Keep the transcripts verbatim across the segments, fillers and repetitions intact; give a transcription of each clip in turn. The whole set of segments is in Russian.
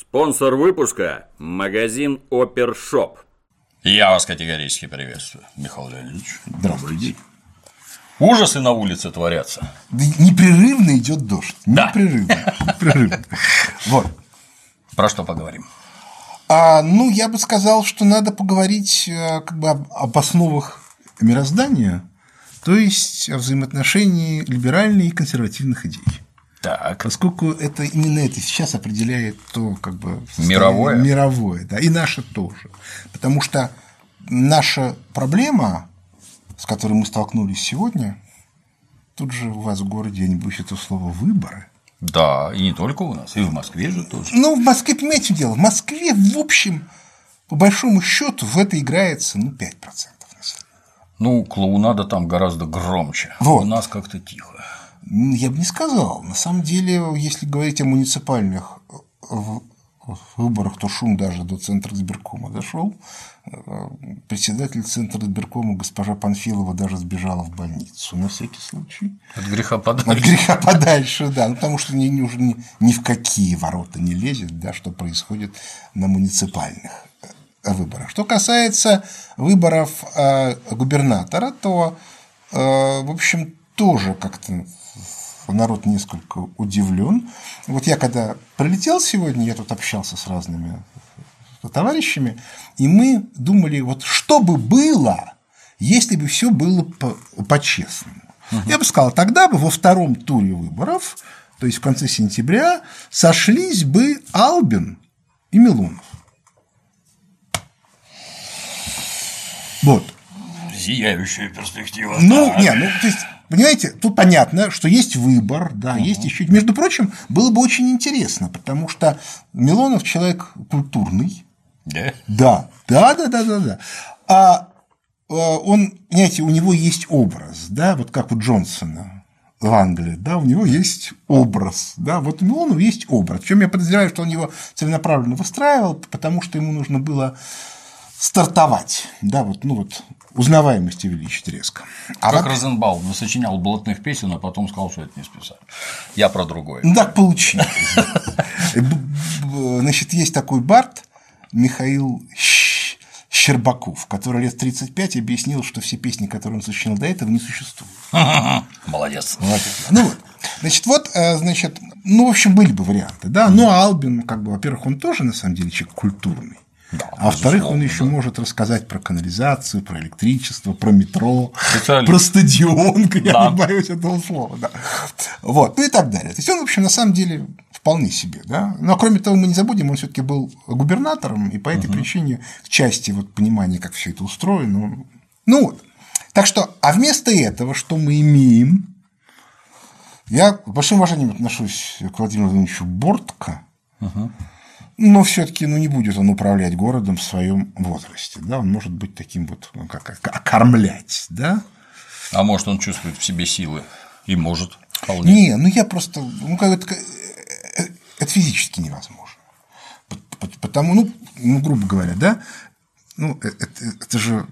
Спонсор выпуска – магазин Опершоп. Я вас категорически приветствую, Михаил Леонидович. Здравствуйте. Ужасы на улице творятся. Да непрерывно идет дождь. Да. Непрерывно. Непрерывно. Вот. Про что поговорим? А, ну, я бы сказал, что надо поговорить как бы об, об основах мироздания, то есть о взаимоотношении либеральных и консервативных идей. Так. Поскольку это именно это сейчас определяет то, как бы мировое, мировое, да, и наше тоже. Потому что наша проблема, с которой мы столкнулись сегодня, тут же у вас в городе, я не боюсь этого слова, выборы. Да, и не только у нас, и в Москве же тоже. Ну, в Москве, понимаете, в чем дело? В Москве, в общем, по большому счету, в это играется, ну, пять процентов населения. Ну, клоунада там гораздо громче. Вот. У нас как-то тихо. Я бы не сказал. На самом деле, если говорить о муниципальных выборах, то шум даже до центра избиркома дошел. Председатель центра избиркома госпожа Панфилова даже сбежала в больницу на всякий случай. От греха подальше. От греха подальше, да. Ну, потому что ни, уже ни, ни в какие ворота не лезет, да, что происходит на муниципальных выборах. Что касается выборов э, губернатора, то, э, в общем, тоже как-то народ несколько удивлен. Вот я когда прилетел сегодня, я тут общался с разными товарищами, и мы думали, вот что бы было, если бы все было по-честному. Угу. Я бы сказал, тогда бы во втором туре выборов, то есть в конце сентября, сошлись бы Албин и Милонов. Вот. Зияющая перспектива. Ну, так. не, ну, то есть, понимаете, тут понятно, что есть выбор, да, угу. есть еще. Между прочим, было бы очень интересно, потому что Милонов человек культурный. Да? Да, да, да, да, да, да. А он, понимаете, у него есть образ, да, вот как у Джонсона в Англии, да, у него есть образ, да, вот у Милонова есть образ. Причем я подозреваю, что он его целенаправленно выстраивал, потому что ему нужно было стартовать, да, вот, ну вот, узнаваемость увеличить резко. А как вот... Розенбаум сочинял блатных песен, а потом сказал, что это не списали. Я про другое. Ну, так получилось. Значит, есть такой бард Михаил Щербаков, который лет тридцать пять объяснил, что все песни, которые он сочинял до этого, не существуют. Молодец. Ну вот, значит, вот, значит, ну, в общем, были бы варианты, да, но Албин, как бы, во-первых, он тоже, на самом деле, человек культурный. Да, а во-вторых, он еще да. может рассказать про канализацию, про электричество, про метро, специально. Про стадион, я да. не боюсь этого слова, да. Вот, ну и так далее. То есть он, в общем, на самом деле вполне себе, да. Но кроме того, мы не забудем, он все-таки был губернатором, и по этой угу. причине в части вот понимания, как все это устроено. Ну вот. Так что, а вместо этого, что мы имеем, я с большим уважением отношусь к Владимиру Владимировичу Бортко. Угу. Но все-таки ну, не будет он управлять городом в своем возрасте. Да? Он может быть таким вот, ну, как, как окормлять. Да? А может, он чувствует в себе силы и может вполне. Не, ну я просто. Ну, как это, это физически невозможно. Потому, ну, ну грубо говоря, да, ну, это, это же.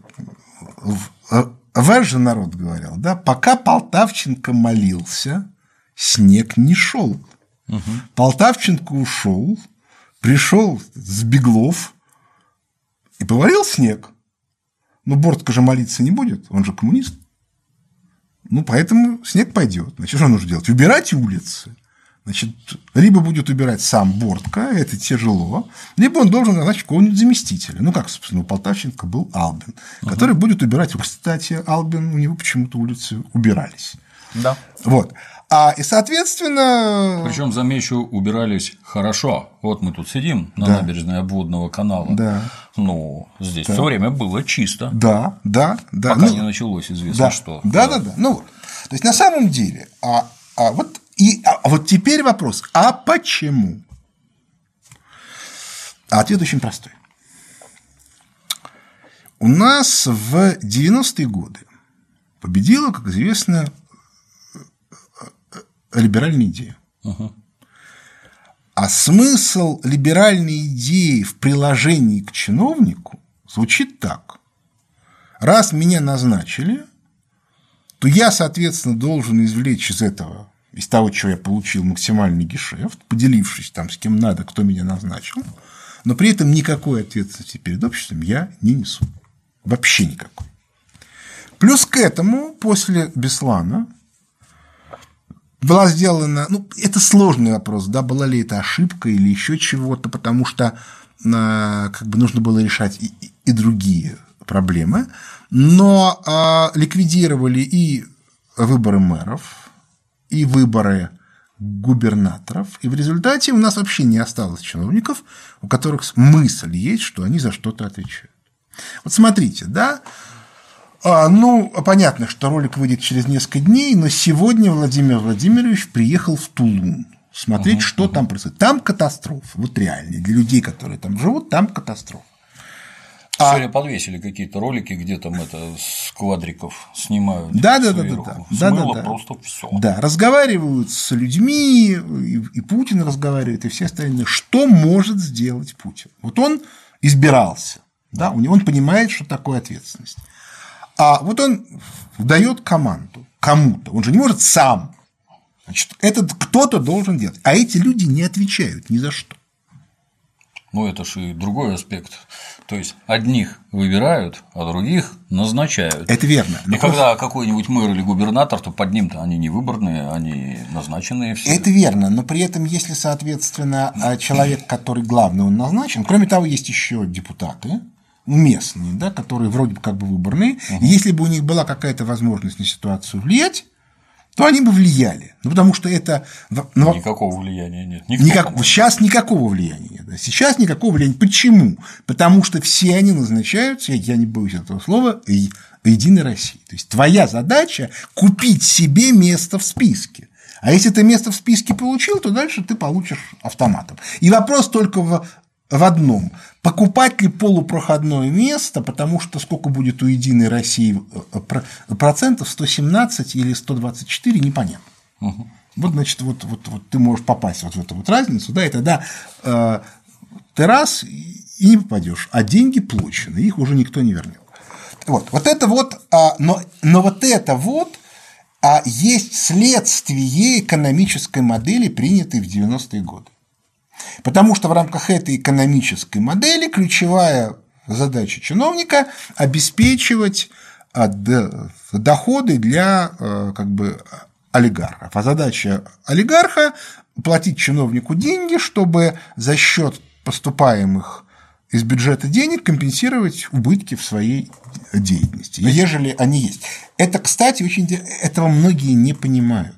Ваш же народ говорил, да, пока Полтавченко молился, снег не шел. Угу. Полтавченко ушел. Пришел с Беглов и повалил снег. Но Бортко же молиться не будет, он же коммунист. Ну, поэтому снег пойдет. Значит, что нужно делать? Убирать улицы. Значит, либо будет убирать сам Бортко, это тяжело, либо он должен назначить какого-нибудь заместителя. Ну, как, собственно, у Полтавченко был Албин, угу. который будет убирать. Кстати, Албин, у него почему-то улицы убирались. Да. Вот. А, и, соответственно… Причем, замечу, убирались хорошо. Вот мы тут сидим на да. набережной обводного канала. Да. Ну, здесь да. все время было чисто. Да, да, да. Пока ну, не началось известно да, что. Да, да, да, да. Ну, то есть, на самом деле, а, а, вот, и, а вот теперь вопрос, а почему? А ответ очень простой. У нас в девяностые годы победила, как известно, либеральная идея. Угу. А смысл либеральной идеи в приложении к чиновнику звучит так. Раз меня назначили, то я, соответственно, должен извлечь из этого из того, чего я получил максимальный гешефт, поделившись там с кем надо, кто меня назначил, но при этом никакой ответственности перед обществом я не несу. Вообще никакой. Плюс к этому, после Беслана была сделана, ну, это сложный вопрос, да, была ли это ошибка или еще чего-то, потому что как бы нужно было решать и, и другие проблемы, но а, ликвидировали и выборы мэров, и выборы губернаторов, и в результате у нас вообще не осталось чиновников, у которых мысль есть, что они за что-то отвечают. Вот смотрите, да, а, ну, понятно, что ролик выйдет через несколько дней, но сегодня Владимир Владимирович приехал в Тулун смотреть, угу, что угу. там происходит. Там катастрофа, вот реально, для людей, которые там живут, там катастрофа. Сегодня а... подвесили какие-то ролики, где там это с квадриков снимают. Да, да, да, да, да. Смыло да, да, просто все. Да, разговаривают с людьми, и, и Путин разговаривает, и все остальные. Что может сделать Путин? Вот он избирался, да, у него он понимает, что такое ответственность. А вот он дает команду кому-то, он же не может сам. Значит, этот кто-то должен делать. А эти люди не отвечают ни за что. Ну, это же и другой аспект. То есть одних выбирают, а других назначают. Это верно. И просто... когда какой-нибудь мэр или губернатор, то под ним-то они не выборные, они назначенные все. Это верно, но при этом, если, соответственно, человек, который главный, он назначен, кроме того, есть еще депутаты местные, да, которые вроде бы как бы выборные, угу. И если бы у них была какая-то возможность на ситуацию влиять, то они бы влияли. Ну, потому что это… Ну, никакого влияния нет. Никак... Сейчас никакого влияния нет. Сейчас никакого влияния. Почему? Потому что все они назначаются, я не боюсь этого слова, Единой России. То есть твоя задача – купить себе место в списке. А если ты место в списке получил, то дальше ты получишь автоматом. И вопрос только в… в одном. Покупать ли полупроходное место, потому что сколько будет у Единой России процентов, сто семнадцать или сто двадцать четыре, непонятно. Угу. Вот, значит, вот, вот, вот ты можешь попасть вот в эту вот разницу, да, и тогда э, ты раз и не попадешь, а деньги получены, их уже никто не вернет. Вот, вот это вот, а, но, но вот это вот а есть следствие экономической модели, принятой в девяностые годы. Потому что в рамках этой экономической модели ключевая задача чиновника – обеспечивать доходы для как бы олигархов. А задача олигарха – платить чиновнику деньги, чтобы за счет поступаемых из бюджета денег компенсировать убытки в своей деятельности, ежели они есть. Это, кстати, очень этого многие не понимают.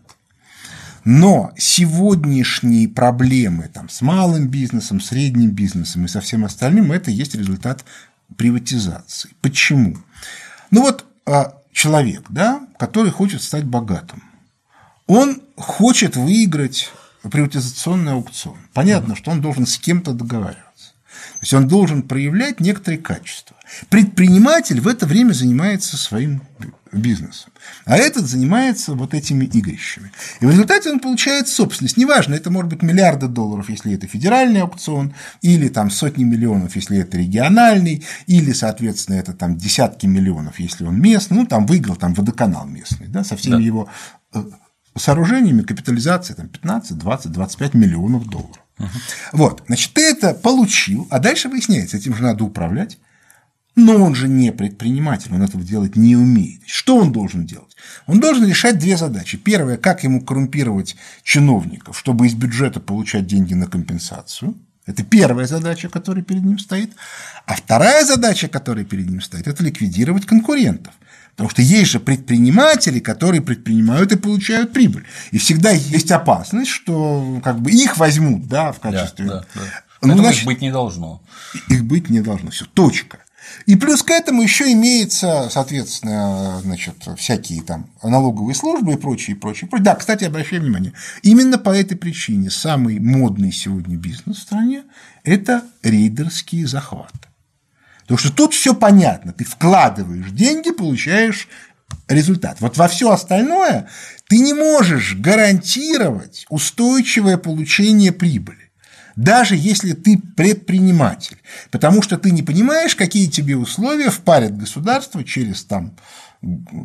Но сегодняшние проблемы там, с малым бизнесом, средним бизнесом и со всем остальным – это есть результат приватизации. Почему? Ну вот человек, да, который хочет стать богатым, он хочет выиграть приватизационный аукцион. Понятно, что он должен с кем-то договариваться. То есть он должен проявлять некоторые качества. Предприниматель в это время занимается своим бизнесом, а этот занимается вот этими игрищами. И в результате он получает собственность. Неважно, это может быть миллиарды долларов, если это федеральный аукцион, или там сотни миллионов, если это региональный, или, соответственно, это там десятки миллионов, если он местный. Ну, там выиграл там водоканал местный, да, со всеми да. его сооружениями, капитализацией там пятнадцать, двадцать, двадцать пять миллионов долларов. Угу. Вот, значит, ты это получил, а дальше выясняется, этим же надо управлять. Но он же не предприниматель, он этого делать не умеет. Что он должен делать? Он должен решать две задачи. Первая – как ему коррумпировать чиновников, чтобы из бюджета получать деньги на компенсацию. Это первая задача, которая перед ним стоит. А вторая задача, которая перед ним стоит – это ликвидировать конкурентов. Потому что есть же предприниматели, которые предпринимают и получают прибыль. И всегда есть опасность, что как бы их возьмут, да, в качестве… Да, да, да. Ну, значит, их быть не должно. Их быть не должно. Все, точка. И плюс к этому еще имеется, соответственно, значит, всякие там налоговые службы и прочее, и прочее. Да, кстати, обращаю внимание, именно по этой причине самый модный сегодня бизнес в стране – это рейдерские захваты. Потому что тут все понятно, ты вкладываешь деньги, получаешь результат. Вот во все остальное ты не можешь гарантировать устойчивое получение прибыли. Даже если ты предприниматель, потому что ты не понимаешь, какие тебе условия впарит государство через там,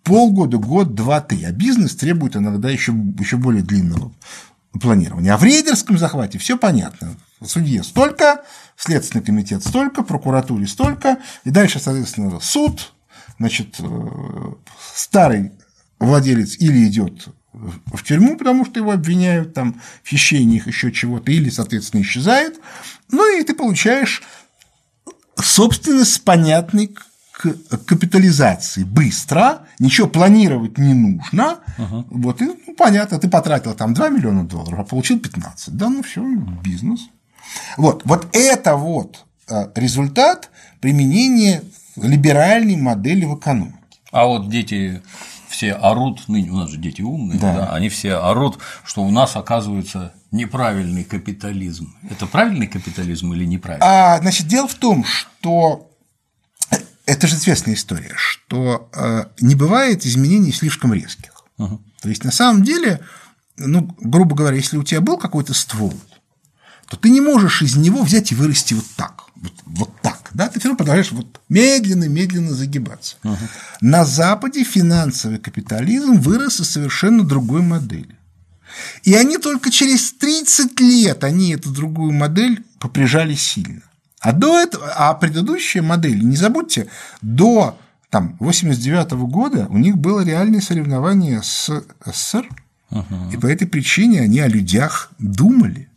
полгода, год, два, три. А бизнес требует иногда еще, еще более длинного планирования. А в рейдерском захвате все понятно. Судье столько, Следственный комитет столько, прокуратуре столько, и дальше, соответственно, суд, значит, старый владелец или идет в тюрьму, потому что его обвиняют там, в хищениях, еще чего-то, или, соответственно, исчезает. Ну и ты получаешь собственность с понятной капитализацией. Быстро, ничего планировать не нужно. Uh-huh. Вот, и, ну, понятно, ты потратил там два миллиона долларов, а получил пятнадцать. Да, ну все, бизнес. Вот, вот это вот результат применения либеральной модели в экономике. А вот дети все орут, ныне у нас же дети умные, да. Да, они все орут, что у нас оказывается неправильный капитализм. Это правильный капитализм или неправильный? А, значит, дело в том, что это же известная история, что э, не бывает изменений слишком резких. Uh-huh. То есть, на самом деле, ну, грубо говоря, если у тебя был какой-то ствол, то ты не можешь из него взять и вырасти вот так, вот, вот так, да, ты все равно продолжаешь вот медленно-медленно загибаться. Uh-huh. На Западе финансовый капитализм вырос из совершенно другой модели. И они только через тридцать лет они эту другую модель поприжали сильно. А до этого, а предыдущая модель, не забудьте, до там, восемьдесят девятого года у них было реальное соревнование с СССР, uh-huh. и по этой причине они о людях думали.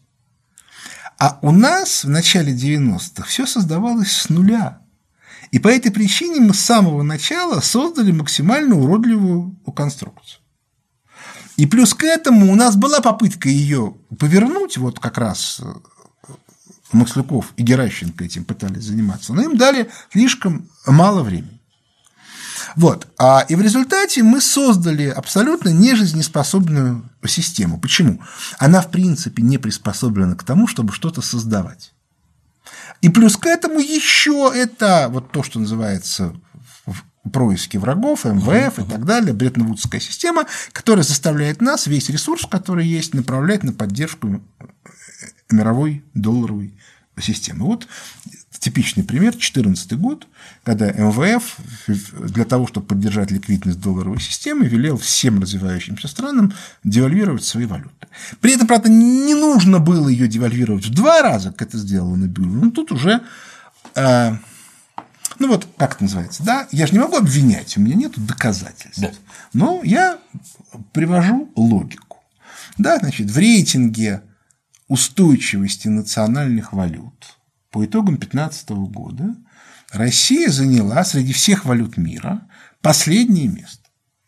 А у нас в начале девяностых все создавалось с нуля. И по этой причине мы с самого начала создали максимально уродливую конструкцию. И плюс к этому у нас была попытка ее повернуть, вот как раз Масляков и Геращенко этим пытались заниматься, но им дали слишком мало времени. Вот. А, и в результате мы создали абсолютно нежизнеспособную систему. Почему? Она, в принципе, не приспособлена к тому, чтобы что-то создавать. И плюс к этому еще это вот то, что называется происки врагов, эм вэ эф и так далее, Бреттон-Вудская система, которая заставляет нас весь ресурс, который есть, направлять на поддержку мировой долларовой системы. Вот типичный пример, две тысячи четырнадцатый год, когда эм вэ эф для того, чтобы поддержать ликвидность долларовой системы, велел всем развивающимся странам девальвировать свои валюты. При этом, правда, не нужно было ее девальвировать в два раза, как это сделала Набиуллина, но тут уже, э, ну вот, как это называется, да, я же не могу обвинять, у меня нет доказательств, да. Но я привожу логику. Да, значит, в рейтинге устойчивости национальных валют по итогам две тысячи пятнадцатого года Россия заняла среди всех валют мира последнее место.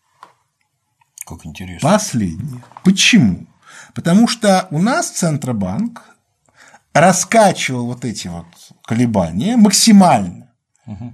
Как интересно. Последнее. Почему? Потому что у нас Центробанк раскачивал вот эти вот колебания максимально. Угу.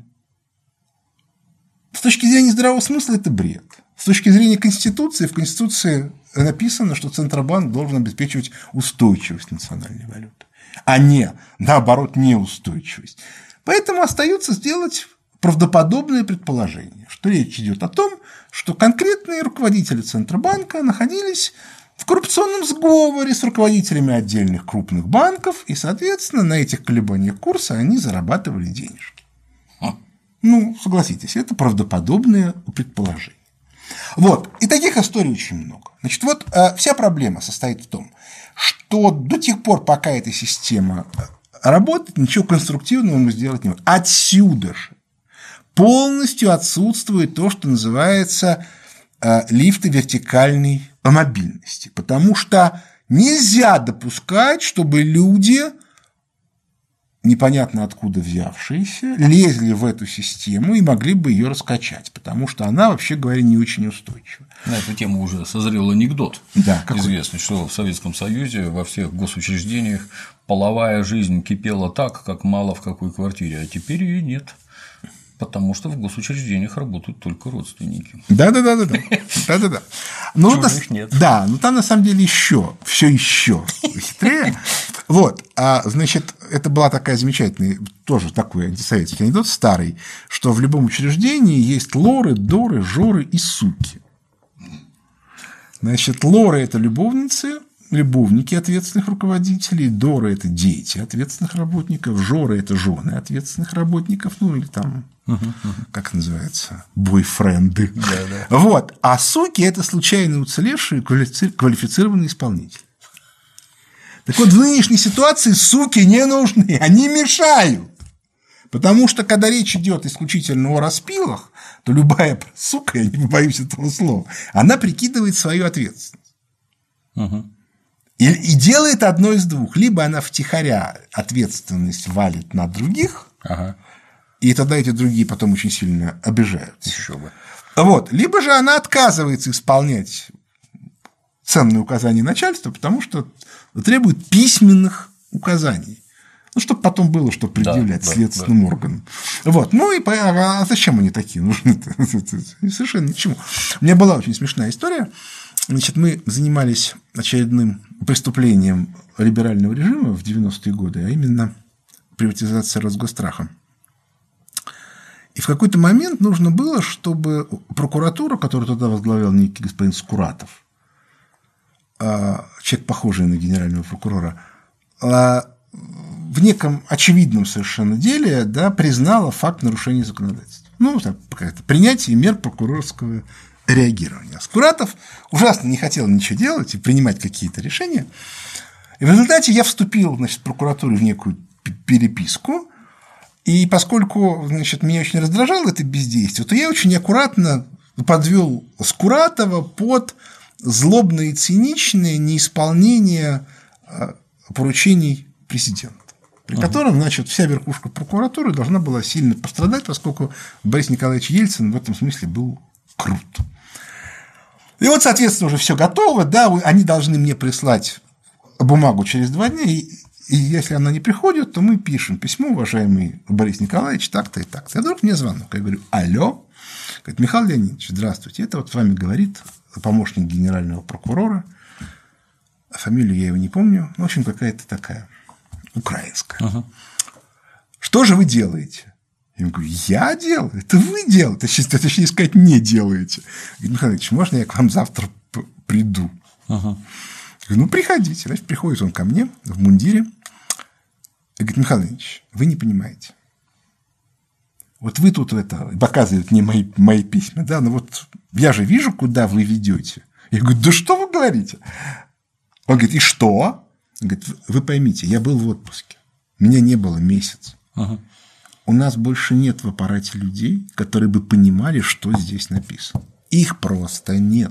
С точки зрения здравого смысла это бред. С точки зрения Конституции, в Конституции написано, что Центробанк должен обеспечивать устойчивость национальной валюты, а не, наоборот, неустойчивость. Поэтому остается сделать правдоподобное предположение, что речь идет о том, что конкретные руководители Центробанка находились в коррупционном сговоре с руководителями отдельных крупных банков, и, соответственно, на этих колебаниях курса они зарабатывали денежки. Ну, согласитесь, это правдоподобное предположение. Вот, и таких историй очень много. Значит, вот вся проблема состоит в том, что до тех пор, пока эта система работает, ничего конструктивного мы сделать не можем. Отсюда же полностью отсутствует то, что называется лифты вертикальной мобильности, потому что нельзя допускать, чтобы люди, непонятно откуда взявшиеся, лезли в эту систему и могли бы ее раскачать, потому что она, вообще говоря, не очень устойчива. На эту тему уже созрел анекдот, да, известный, что в Советском Союзе во всех госучреждениях половая жизнь кипела так, как мало в какой квартире, а теперь ее нет. Потому что в госучреждениях работают только родственники. Да, да, да, да, да. Да, да, да. Ну, чужих нет. Да, но там на самом деле еще, все еще хитрее. Вот, а, значит, это была такая замечательная, тоже такой антисоветский анекдот старый, что в любом учреждении есть лоры, доры, жоры и суки. Значит, лоры – это любовницы, любовники ответственных руководителей, доры – это дети ответственных работников, жоры – это жены ответственных работников, ну или там, uh-huh, uh-huh. как называется, бойфренды. Yeah, yeah. Вот. А суки – это случайно уцелевшие квалифицированные исполнители. Так вот, в нынешней ситуации суки не нужны, они мешают. Потому что, когда речь идет исключительно о распилах, то любая сука, я не боюсь этого слова, она прикидывает свою ответственность. Uh-huh. И, и делает одно из двух. Либо она втихаря ответственность валит на других, ага. и тогда эти другие потом очень сильно обижаются. Еще бы. Вот. Либо же она отказывается исполнять ценные указания начальства, потому что требует письменных указаний. Ну, чтобы потом было, что предъявлять да, следственным да, органам. Да. Вот. Ну, и а зачем они такие нужны? Совершенно ничему. У меня была очень смешная история. Значит, мы занимались очередным преступлением либерального режима в девяностые годы, а именно приватизация Росгосстраха. И в какой-то момент нужно было, чтобы прокуратура, которую тогда возглавлял некий господин Скуратов, человек, похожий на генерального прокурора, в неком очевидном совершенно деле, да, признала факт нарушения законодательства. Ну, так, принятие мер прокурорского реагирования. Скуратов ужасно не хотел ничего делать и принимать какие-то решения. И в результате я вступил, значит, в прокуратуру в некую переписку. И поскольку, значит, меня очень раздражало это бездействие, то я очень аккуратно подвел Скуратова под злобное и циничное неисполнение поручений президента, при котором, значит, вся верхушка прокуратуры должна была сильно пострадать, поскольку Борис Николаевич Ельцин в этом смысле был крут. И вот, соответственно, уже все готово, да, они должны мне прислать бумагу через два дня, и, и если она не приходит, то мы пишем письмо, уважаемый Борис Николаевич, так-то и так-то. И вдруг мне звонок, я говорю: алло, говорит: Михаил Леонидович, здравствуйте, это вот с вами говорит помощник генерального прокурора, фамилию я его не помню, в общем, какая-то такая украинская. Uh-huh. Что же вы делаете? Я говорю: я делаю? Это вы делаете? Это, точнее сказать, не делаете. Говорит: Михаил Ильич, можно я к вам завтра приду? Uh-huh. Я говорю: ну, приходите. Значит, приходит он ко мне в мундире и говорит: Михаил Ильич, вы не понимаете. Вот вы тут это показывают мне мои, мои письма, да, но вот я же вижу, куда вы ведете. Я говорю: да что вы говорите? Он говорит: и что? Он говорит: вы поймите, я был в отпуске, меня не было месяц. Uh-huh. У нас больше нет в аппарате людей, которые бы понимали, что здесь написано. Их просто нет.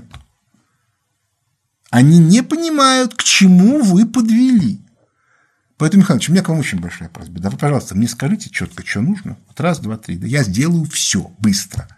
Они не понимают, к чему вы подвели. Поэтому, Михаил Ильич, у меня к вам очень большая просьба. Да вы, пожалуйста, мне скажите четко, что нужно. Вот раз, два, три. Да я сделаю все быстро.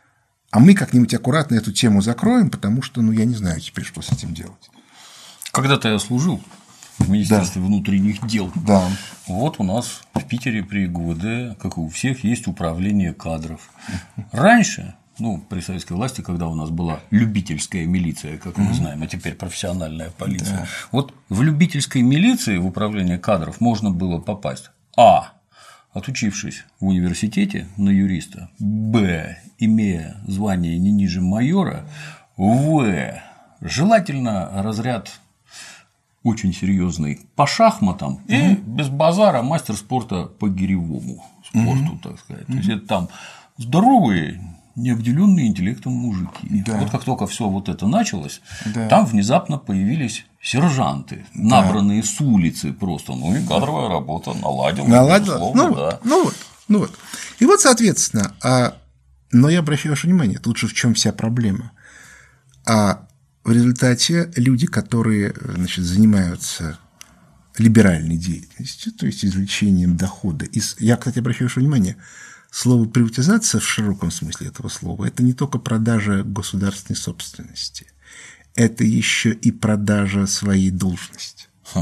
А мы как-нибудь аккуратно эту тему закроем, потому что, ну, я не знаю теперь, что с этим делать. Когда-то я служил в Министерстве да. внутренних дел. Да. Вот у нас в Питере при ГУВД, как и у всех, есть управление кадров. Раньше, ну, при советской власти, когда у нас была любительская милиция, как мы знаем, а теперь профессиональная полиция, да. вот в любительской милиции, в управление кадров, можно было попасть: а. отучившись в университете на юриста, б. имея звание не ниже майора, в. желательно разряд очень серьезный по шахматам, mm-hmm. и без базара мастер спорта по гиревому спорту, mm-hmm. так сказать. Mm-hmm. То есть это там здоровые, необделенные интеллектом мужики. Да. Вот как только все вот это началось, да. там внезапно появились сержанты, да. набранные с улицы просто. Ну и кадровая работа наладилась. Наладилась. Ну, да. ну, вот, ну вот. И вот, соответственно, а... но я обращаю ваше внимание, тут же в чем вся проблема. А в результате люди, которые, значит, занимаются либеральной деятельностью, то есть извлечением дохода из... Я, кстати, обращаю ваше внимание, слово «приватизация» в широком смысле этого слова – это не только продажа государственной собственности, это еще и продажа своей должности.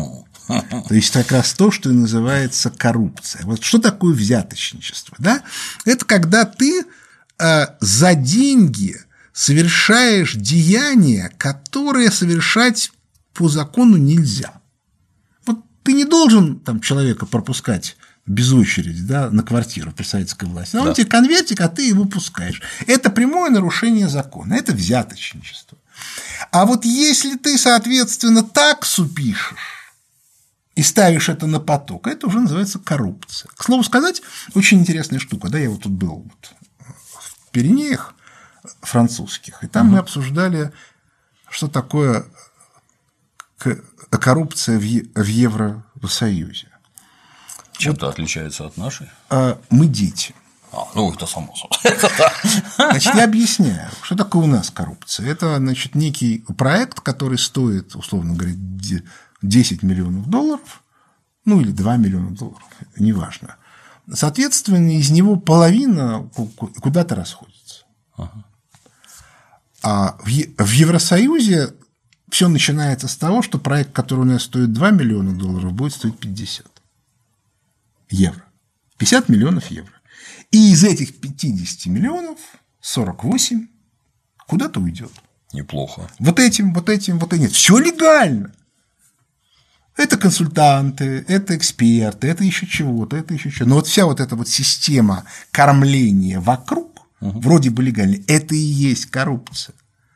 То есть как раз то, что и называется коррупция. Вот что такое взяточничество? Да? Это когда ты э, за деньги совершаешь деяния, которые совершать по закону нельзя. Вот ты не должен там человека пропускать без очереди, да, на квартиру при советской власти. Но да. он тебе конвертик, а ты его пускаешь. Это прямое нарушение закона, это взяточничество. А вот если ты, соответственно, таксу пишешь и ставишь это на поток, это уже называется коррупция. К слову сказать, очень интересная штука. Да, я вот тут был вот в Пиренеях французских, и там угу. мы обсуждали, что такое коррупция в Евросоюзе. Чем-то вот, отличается от нашей? Мы дети. А, ну, это само собой. Значит, я объясняю, что такое у нас коррупция. Это, значит, некий проект, который стоит, условно говоря, десять миллионов долларов, ну, или два миллиона долларов, неважно. Соответственно, из него половина куда-то расходится. Ага. А в Евросоюзе все начинается с того, что проект, который у нас стоит два миллиона долларов, будет стоить пятьдесят евро. пятьдесят миллионов евро. И из этих пятидесяти миллионов сорок восемь куда-то уйдет. Неплохо. Вот этим, вот этим, вот этим. Все легально. Это консультанты, это эксперты, это еще чего-то, это еще чего-то. Но вот вся вот эта вот система кормления вокруг, угу. вроде бы легальная, это и есть коррупция.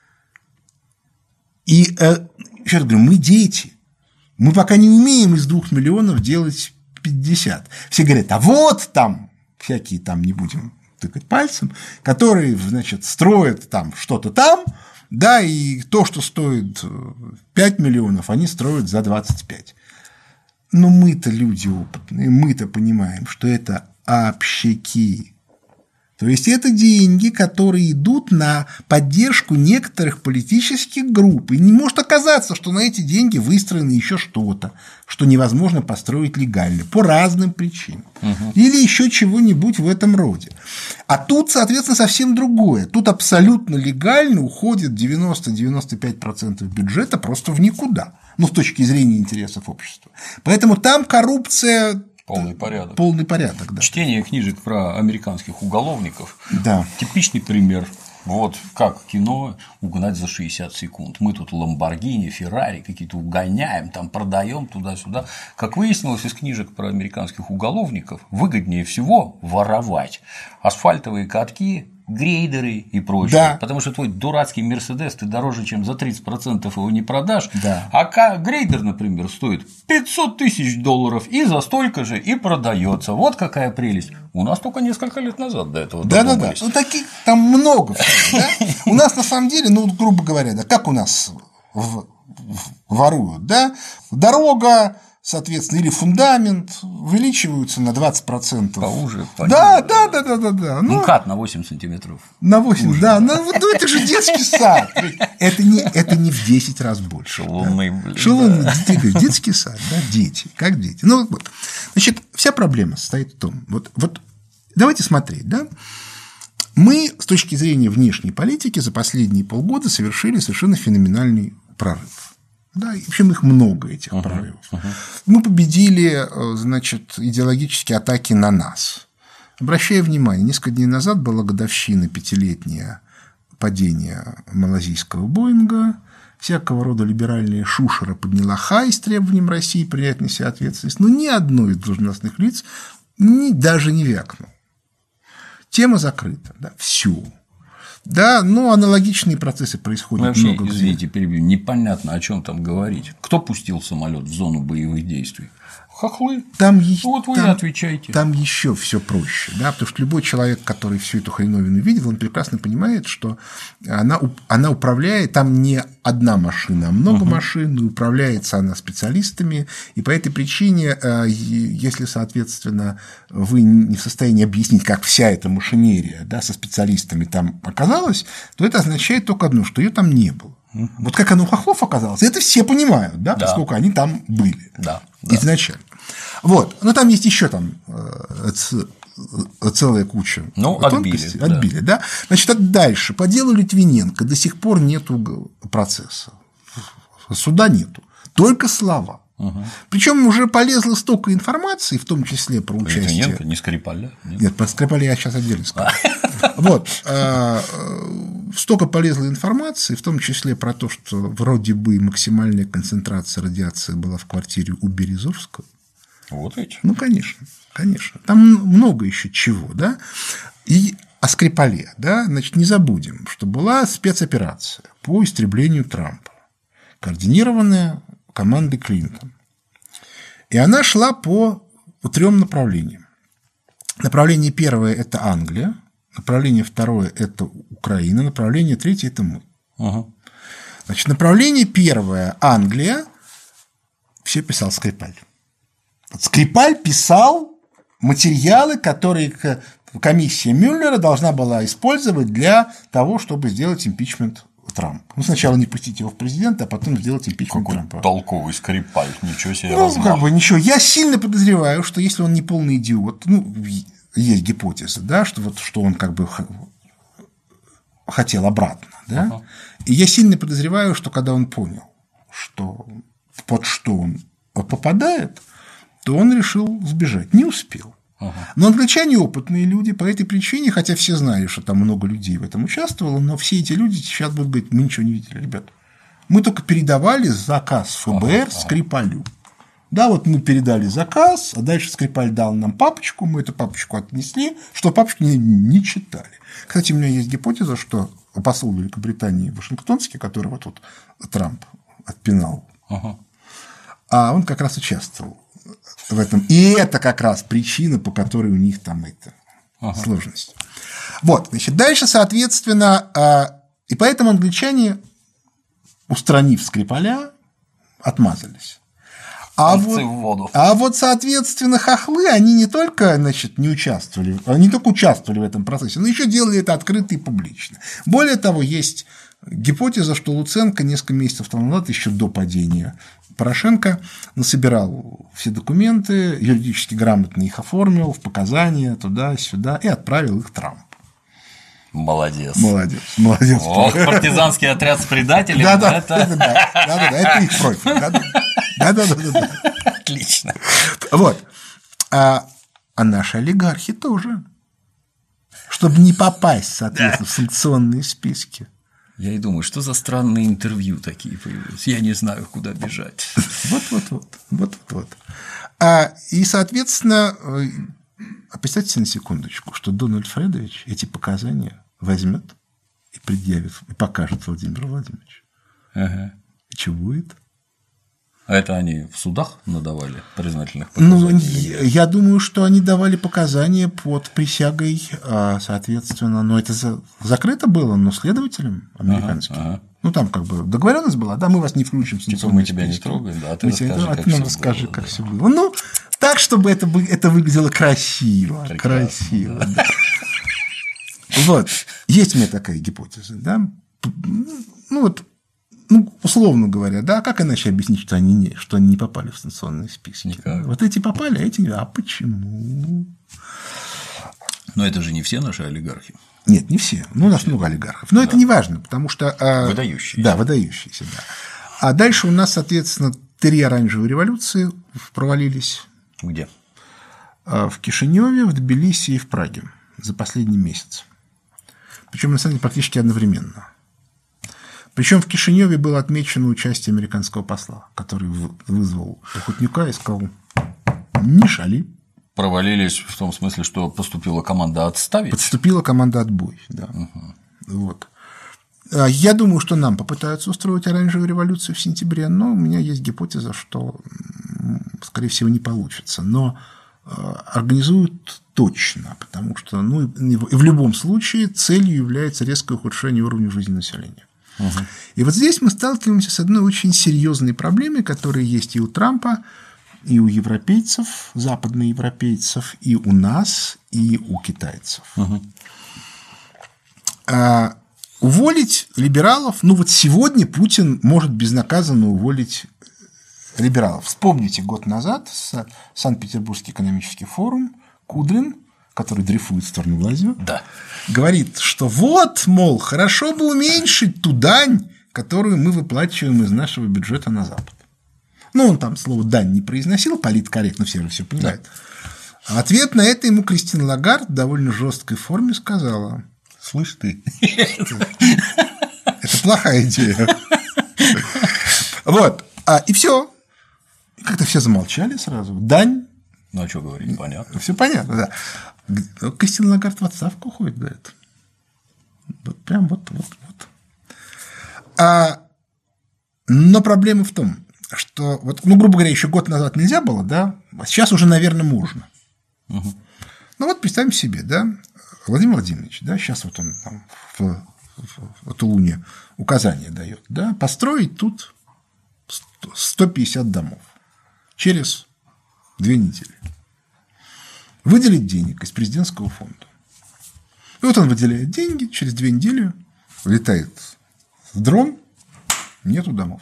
И э, еще раз говорю, мы дети. Мы пока не умеем из двух миллионов делать пятьдесят. Все говорят, а вот там всякие там, не будем тыкать пальцем, которые, значит, строят там что-то там, да, и то, что стоит пять миллионов, они строят за двадцать пять. Но мы-то люди опытные, мы-то понимаем, что это общаки. То есть это деньги, которые идут на поддержку некоторых политических групп. И не может оказаться, что на эти деньги выстроено еще что-то, что невозможно построить легально по разным причинам. Угу. Или еще чего-нибудь в этом роде. А тут, соответственно, совсем другое. Тут абсолютно легально уходит девяносто-девяносто пять процентов бюджета просто в никуда. Ну, с точки зрения интересов общества. Поэтому там коррупция. Полный порядок. Полный порядок, да. Чтение книжек про американских уголовников. Да. Типичный пример. Вот как кино угнать за шестьдесят секунд. Мы тут Ламборгини, Феррари какие-то угоняем, там продаем туда-сюда. Как выяснилось из книжек про американских уголовников, выгоднее всего воровать асфальтовые катки, грейдеры и прочее. Да. Потому что твой дурацкий Мерседес ты дороже, чем за тридцать процентов его не продашь. Да. А грейдер, например, стоит пятьсот тысяч долларов и за столько же и продается. Вот какая прелесть. У нас только несколько лет назад до этого да, додумались. Да, да, да. Ну, таких там много. Да? У нас на самом деле, ну, грубо говоря, да, как у нас воруют, да? Дорога, соответственно, или фундамент увеличиваются на двадцать процентов. Поуже, да, да, да, да, да, да. Ну, МКАД на восемь сантиметров. На восемь, уже. Да. Ну, ну, это же детский сад. Это не, это не в десять раз больше. Шалуны, да. блин. Шалуны, да. Детский сад, да, дети, как дети. Ну, вот. Значит, вся проблема состоит в том, вот, вот давайте смотреть, да. Мы с точки зрения внешней политики за последние полгода совершили совершенно феноменальный прорыв. Да, и, в общем, их много, этих uh-huh, прорывов. Uh-huh. Мы победили, значит, идеологические атаки на нас. Обращаю внимание, несколько дней назад была годовщина пятилетняя падения малазийского Боинга. Всякого рода либеральная шушера подняла хай с требованием России принять на себя ответственность, но ни одно из должностных лиц ни, даже не вякнул. Тема закрыта. Да, все. Да, но аналогичные процессы происходят вообще, много где. Извините, перебью, непонятно, о чем там говорить. Кто пустил самолет в зону боевых действий? Хохлы. Там, вот вы там, и отвечаете. Там еще все проще, да, потому что любой человек, который всю эту хреновину видел, он прекрасно понимает, что она, она управляет, там не одна машина, а много uh-huh. машин, и управляется она специалистами, и по этой причине, если, соответственно, вы не в состоянии объяснить, как вся эта машинерия, да, со специалистами там оказалась, то это означает только одно, что ее там не было. Uh-huh. Вот как оно у хохлов оказалось, это все понимают, да, да. поскольку они там были да, да. изначально. Вот, но там есть еще там целая куча ну, тонкостей. Отбили, отбили, да. Да? Значит, дальше. По делу Литвиненко до сих пор нету процесса. Суда нету. Только слова. Угу. Причем уже полезло столько информации, в том числе про участие. Литвиненко, не Скрипаля? Нет, Нет про Скрипаля я сейчас отдельно скажу. Вот. Столько полезло информации, в том числе про то, что вроде бы максимальная концентрация радиации была в квартире у Березовского. Вот эти. Ну, конечно, конечно. Там много еще чего, да. И о Скрипале, да, значит, не забудем, что была спецоперация по по истреблению Трампа, координированная командой Клинтон. И она шла по, по трем направлениям. Направление первое – это Англия, направление второе – это Украина, направление третье – это мы. Угу. Значит, направление первое – Англия, все писал Скрипаль. Скрипаль писал материалы, которые комиссия Мюллера должна была использовать для того, чтобы сделать импичмент Трампа. Ну, сначала не пустить его в президента, а потом сделать импичмент Какой Трампа. толковый Скрипаль, ничего себе. Ну, размах. как бы ничего. Я сильно подозреваю, что если он не полный идиот, ну, есть гипотеза, да, что вот что он как бы хотел обратно, да. Uh-huh. И я сильно подозреваю, что когда он понял, что под что он попадает, то он решил сбежать. Не успел. Uh-huh. Но англичане опытные люди, по этой причине, хотя все знали, что там много людей в этом участвовало, но все эти люди сейчас будут говорить: мы ничего не видели, ребят. Мы только передавали заказ ФБР uh-huh. Скрипалю. Да, вот мы передали заказ, а дальше Скрипаль дал нам папочку, мы эту папочку отнесли, что папочку не, не читали. Кстати, у меня есть гипотеза, что посол Великобритании Вашингтонский, которого тут Трамп отпинал, uh-huh. а он как раз участвовал в этом. И это как раз причина, по которой у них там это uh-huh. сложность. Вот, значит, дальше, соответственно, и поэтому англичане, устранив Скрипаля, отмазались. А вот, а вот, соответственно, хохлы, они не только, значит, не участвовали, они не только участвовали в этом процессе, но еще делали это открыто и публично. Более того, есть гипотеза, что Луценко несколько месяцев тому назад, еще до падения Порошенко, насобирал все документы, юридически грамотно их оформил в показания туда-сюда и отправил их Трампу. Молодец. Молодец. Молодец. Ох, партизанский отряд с предателями. Да, да, да, да, это их профиль. Да, да, да, да. Отлично. Вот. А, а наши олигархи тоже. Чтобы не попасть, соответственно, в санкционные списки. Я и думаю, что за странные интервью такие появились. Я не знаю, куда бежать. Вот-вот-вот. Вот-вот-вот. А, и, соответственно, а представьте себе на секундочку, что Дональд Фредович эти показания возьмет и предъявит, и покажет Владимиру Владимировичу. Ага. И что будет? А это они в судах надавали признательных показаний? Ну, я думаю, что они давали показания под присягой, соответственно, но это закрыто было, но следователям американским. Ага, ага. Ну, там как бы договоренность была, да, мы вас не включим в санкционные списки. Типа мы тебя не трогаем, да, а ты мы расскажи, тебя, как, а ты нам все расскажи, было, как да. все было. Ну, так, чтобы это, это выглядело красиво. Прекрасно, красиво, да. Да. Вот. Есть у меня такая гипотеза, да. Ну, вот. Ну, условно говоря, да, как иначе объяснить, что они не, что они не попали в санкционные списки? Никак. Вот эти попали, а эти не. А почему? Но это же не все наши олигархи. Нет, не все. Ну, у нас много олигархов. Но да. это не важно, потому что… Выдающиеся. Да, выдающиеся, да. А дальше у нас, соответственно, три оранжевые революции провалились. Где? В Кишиневе, в Тбилиси и в Праге за последний месяц. Причем, на самом деле, практически одновременно. Причем в Кишиневе было отмечено участие американского посла, который вызвал Плохотнюка и сказал: не шали. Провалились в том смысле, что поступила команда отставить? Поступила команда отбой, да. Угу. Вот. Я думаю, что нам попытаются устроить оранжевую революцию в сентябре, но у меня есть гипотеза, что, скорее всего, не получится. Но организуют точно, потому что, ну, в любом случае целью является резкое ухудшение уровня жизни населения. Угу. И вот здесь мы сталкиваемся с одной очень серьезной проблемой, которая есть и у Трампа, и у европейцев, западноевропейцев, и у нас, и у китайцев. Угу. А, уволить либералов, ну вот сегодня Путин может безнаказанно уволить либералов. Вспомните, год назад Санкт-Петербургский экономический форум, Кудрин, который дрейфует в сторону Глазьева, да. говорит, что вот, мол, хорошо бы уменьшить ту дань, которую мы выплачиваем из нашего бюджета на Запад. Ну, он там слово «дань» не произносил, политкорректно, все же все понимают. Да. А ответ на это ему Кристин Лагард в довольно жесткой форме сказала: слышь ты, это плохая идея. Вот, и все. Как-то все замолчали сразу. Дань. Ну, а что говорить, понятно. Все понятно, да. Кристин Лагард в отставку уходит за это. Вот прям вот, вот, вот. А, но проблема в том, что, вот, ну, грубо говоря, еще год назад нельзя было, да, а сейчас уже, наверное, можно. Угу. Ну, вот представим себе, да, Владимир Владимирович, да, сейчас вот он там в, в, в Тулуне указание дает, да, построить тут сто пятьдесят домов через две недели. Выделить денег из президентского фонда. И вот он выделяет деньги, через две недели летает дрон, нету домов.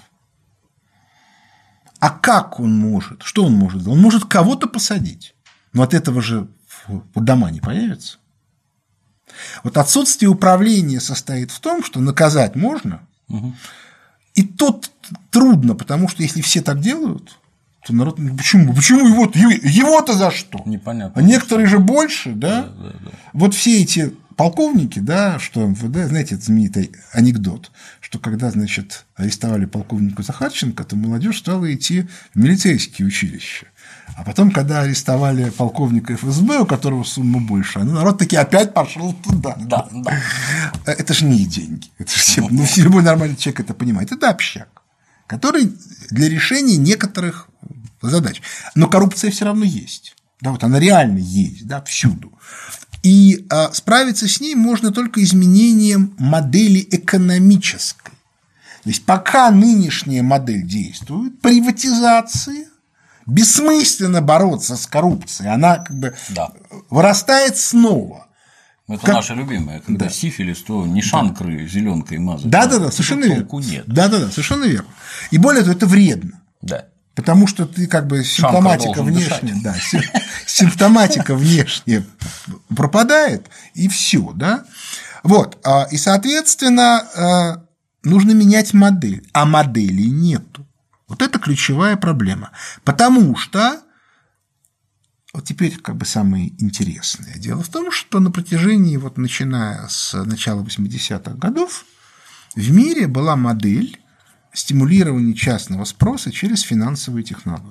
А как он может? Что он может? Он может кого-то посадить. Но от этого же дома не появятся. Вот отсутствие управления состоит в том, что наказать можно, угу. И тут трудно, потому что если все так делают, то народ, почему, почему его, его-то за что? Непонятно. А некоторые же больше, да? Да, да, да. Вот все эти полковники, да, что эм вэ дэ, знаете, это знаменитый анекдот, что когда, значит, арестовали полковника Захарченко, то молодежь стала идти в милицейские училища. А потом, когда арестовали полковника эф эс бэ, у которого сумма больше, ну, народ таки опять пошел туда. Да, да. Это же не деньги. Это же все, ну, любой нормальный человек это понимает. Это общак, который для решения некоторых задач. Но коррупция все равно есть. Да, вот она реально есть, да, всюду. И а, справиться с ней можно только изменением модели экономической. То есть пока нынешняя модель действует, приватизации, бессмысленно бороться с коррупцией, она как бы да. вырастает снова. Это как... наша любимая, когда да. сифилис, то не шанкры да. зеленкой мазать. Да, да, да, совершенно верно. Нет. Да, да, да, совершенно верно. И более того, это вредно. Да. Потому что ты как бы симптоматика внешняя, да, симптоматика внешняя пропадает, и все, да. Вот, и, соответственно, нужно менять модель, а модели нету. Вот это ключевая проблема. Потому что, вот теперь как бы самое интересное. Дело в том, что на протяжении, вот начиная с начала восьмидесятых годов, в мире была модель стимулирования частного спроса через финансовые технологии.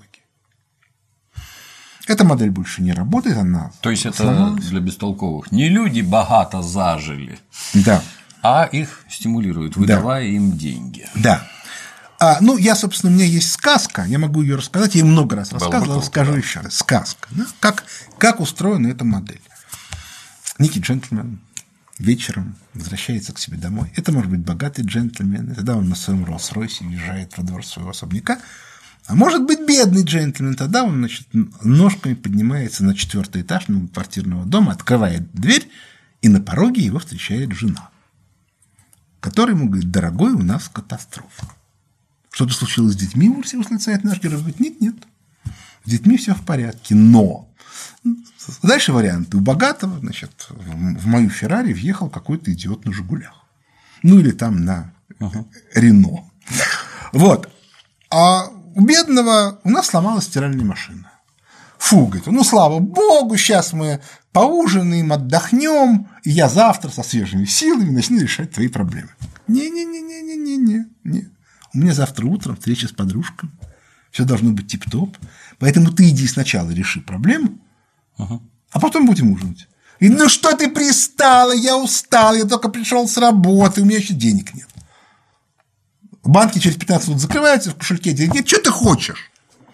Эта модель больше не работает, она То есть это сломалась. Для бестолковых. Не люди богато зажили, да. а их стимулируют, выдавая да. им деньги. Да. А, ну, я, собственно, у меня есть сказка, я могу ее рассказать, я ее много раз рассказывал, расскажу да. еще раз. Сказка. Да? Как, как устроена эта модель? Некий джентльмен вечером возвращается к себе домой. Это может быть богатый джентльмен, и тогда он на своем Роллс-Ройсе въезжает во двор своего особняка. А может быть бедный джентльмен, тогда он, значит, ножками поднимается на четвертый этаж многоквартирного дома, открывает дверь, и на пороге его встречает жена, которая ему говорит: дорогой, у нас катастрофа. Что-то случилось с детьми, восклицает наш герой. Говорит: нет, нет, с детьми все в порядке, но... Дальше варианты. У богатого, значит, в мою Феррари въехал какой-то идиот на «Жигулях». Ну, или там на uh-huh. Рено. Вот. А у бедного у нас сломалась стиральная машина. Фу, говорит, ну, слава богу, сейчас мы поужинаем, отдохнем, и я завтра со свежими силами начну решать твои проблемы. Не-не-не-не-не-не. У меня завтра утром встреча с подружками. Все должно быть тип-топ. Поэтому ты иди сначала реши проблему, uh-huh. а потом будем ужинать. И ну что ты пристала, я устал, я только пришел с работы, у меня еще денег нет. Банки через пятнадцать минут закрываются, в кошельке денег нет. Что ты хочешь?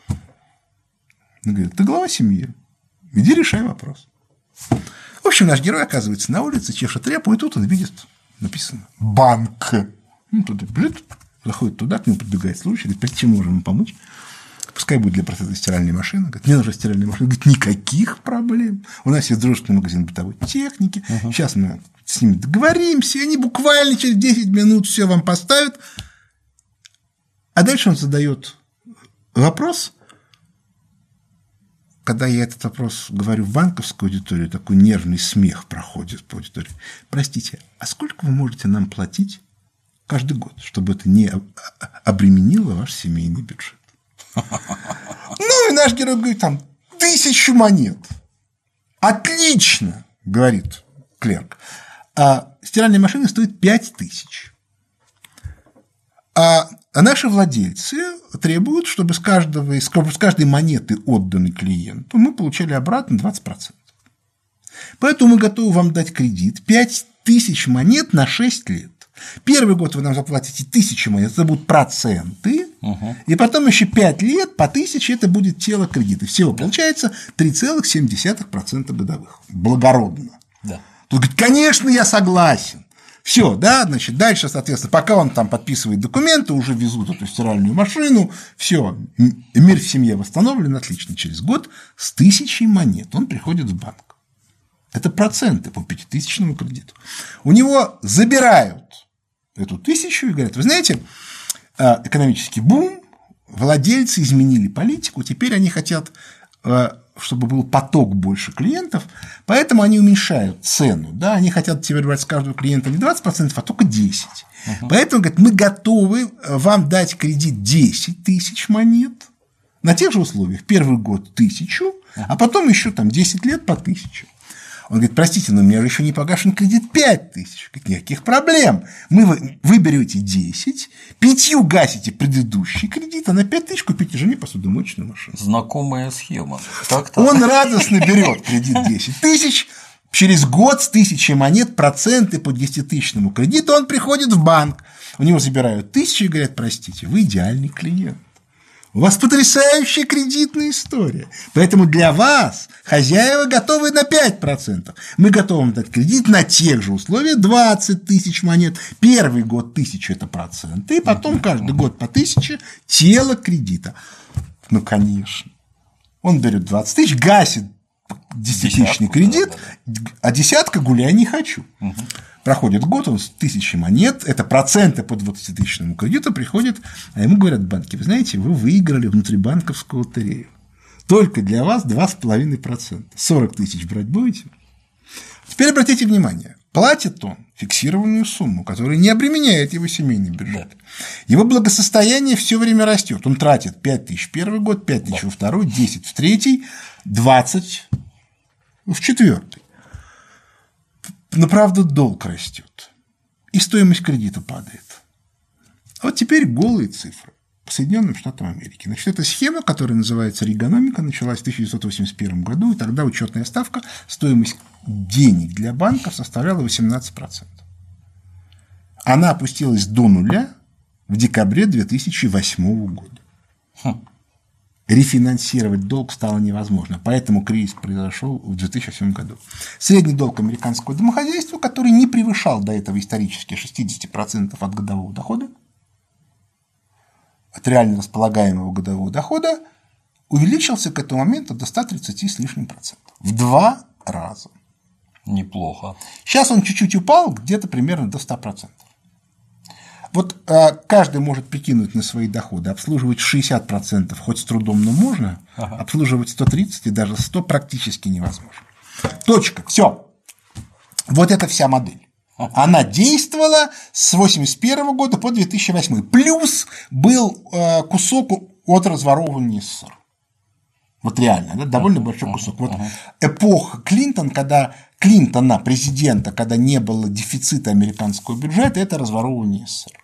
Он говорит: ты глава семьи, иди решай вопрос. В общем, наш герой оказывается на улице, чешет репу, и тут он видит, написано «банк». Ну, туда бежит, заходит туда, к нему подбегает случай, говорит: чем можем ему помочь? Пускай будет для процесса стиральной машины. Говорит: мне нужна стиральная машина. Говорит: никаких проблем. У нас есть дружественный магазин бытовой техники. Uh-huh. Сейчас мы с ними договоримся, и они буквально через десять минут все вам поставят. А дальше он задает вопрос. Когда я этот вопрос говорю в банковскую аудиторию, такой нервный смех проходит по аудитории. Простите, а сколько вы можете нам платить каждый год, чтобы это не обременило ваш семейный бюджет? Ну, и наш герой говорит: там, тысячу монет. Отлично, говорит клерк. А стиральная машина стоит пять тысяч. А наши владельцы требуют, чтобы с, каждого, с каждой монеты, отданной клиенту, мы получали обратно двадцать процентов. Поэтому мы готовы вам дать кредит пять тысяч монет на шесть лет. Первый год вы нам заплатите тысячу монет, это будут проценты, угу. и потом еще пять лет по тысяче это будет тело кредита. Всего получается три целых семь десятых процента годовых. Благородно. Да. Тут говорит, конечно, я согласен. Все, да, значит, дальше, соответственно, пока он там подписывает документы, уже везут эту стиральную машину, все, мир в семье восстановлен, отлично. Через год с тысячей монет он приходит в банк. Это проценты по пятитысячному кредиту. У него забирают эту тысячу и говорят, вы знаете, экономический бум, владельцы изменили политику, теперь они хотят, чтобы был поток больше клиентов, поэтому они уменьшают цену. Да? Они хотят теперь брать с каждого клиента не двадцать процентов, а только десять процентов. Uh-huh. Поэтому, говорят, мы готовы вам дать кредит десять тысяч монет на тех же условиях. Первый год тысячу, а потом еще там десять лет по тысяче. Он говорит, простите, но у меня же еще не погашен кредит пять тысяч. Никаких проблем. Мы, вы, вы берете десять, пятью гасите предыдущий кредит, а на пять тысяч купите жене посудомоечную машину. Знакомая схема. Так-то. Он радостно берет кредит десять тысяч, через год с тысячи монет проценты по десятитысячному кредиту он приходит в банк. У него забирают тысячу и говорят, простите, вы идеальный клиент. У вас потрясающая кредитная история. Поэтому для вас хозяева готовы на пять процентов. Мы готовы вам дать кредит на тех же условиях двадцать тысяч монет. Первый год тысяча – это проценты, и потом каждый год по тысяче тело кредита. Ну, конечно. Он берет двадцать тысяч, гасит десятитысячный кредит, а десятка гуляй не хочу. Проходит год, он с тысячи монет, это проценты по двадцатитысячному кредиту приходят, а ему говорят банки, вы знаете, вы выиграли внутрибанковскую лотерею. Только для вас два с половиной процента. сорок тысяч брать будете? Теперь обратите внимание, платит он фиксированную сумму, которая не обременяет его семейный бюджет. Его благосостояние все время растет. Он тратит пять тысяч в первый год, пять тысяч во второй, десять в третий, двадцать в четвертый. Но, правда, долг растет, и стоимость кредита падает. Вот теперь голые цифры по Соединенным Штатам Америки. Значит, эта схема, которая называется Ригономика, началась в тысяча девятьсот восемьдесят первом году, и тогда учетная ставка, стоимость денег для банков составляла восемнадцать процентов. Она опустилась до нуля в декабре две тысячи восьмого года. Хм. Рефинансировать долг стало невозможно, поэтому кризис произошел в две тысячи восьмом году. Средний долг американского домохозяйства, который не превышал до этого исторически шестьдесят процентов от годового дохода, от реально располагаемого годового дохода, увеличился к этому моменту до ста тридцати с лишним процентов. В два раза. Неплохо. Сейчас он чуть-чуть упал, где-то примерно до ста процентов. Вот а, каждый может прикинуть на свои доходы, обслуживать шестьдесят процентов хоть с трудом, но можно, ага. обслуживать сто тридцать и даже сто практически невозможно. Точка. Все. Вот это вся модель. Ага. Она действовала с восемьдесят первого года по две тысячи восьмой. Плюс был а, кусок от разворовывания СССР. Вот реально, да, довольно ага. большой кусок. Вот ага. эпоха Клинтон, когда Клинтона, президента, когда не было дефицита американского бюджета, это разворовывание СССР.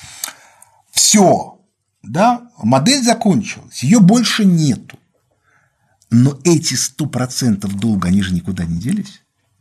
Все, да, модель закончилась, ее больше нету. Но эти сто процентов долга, они же никуда не делись.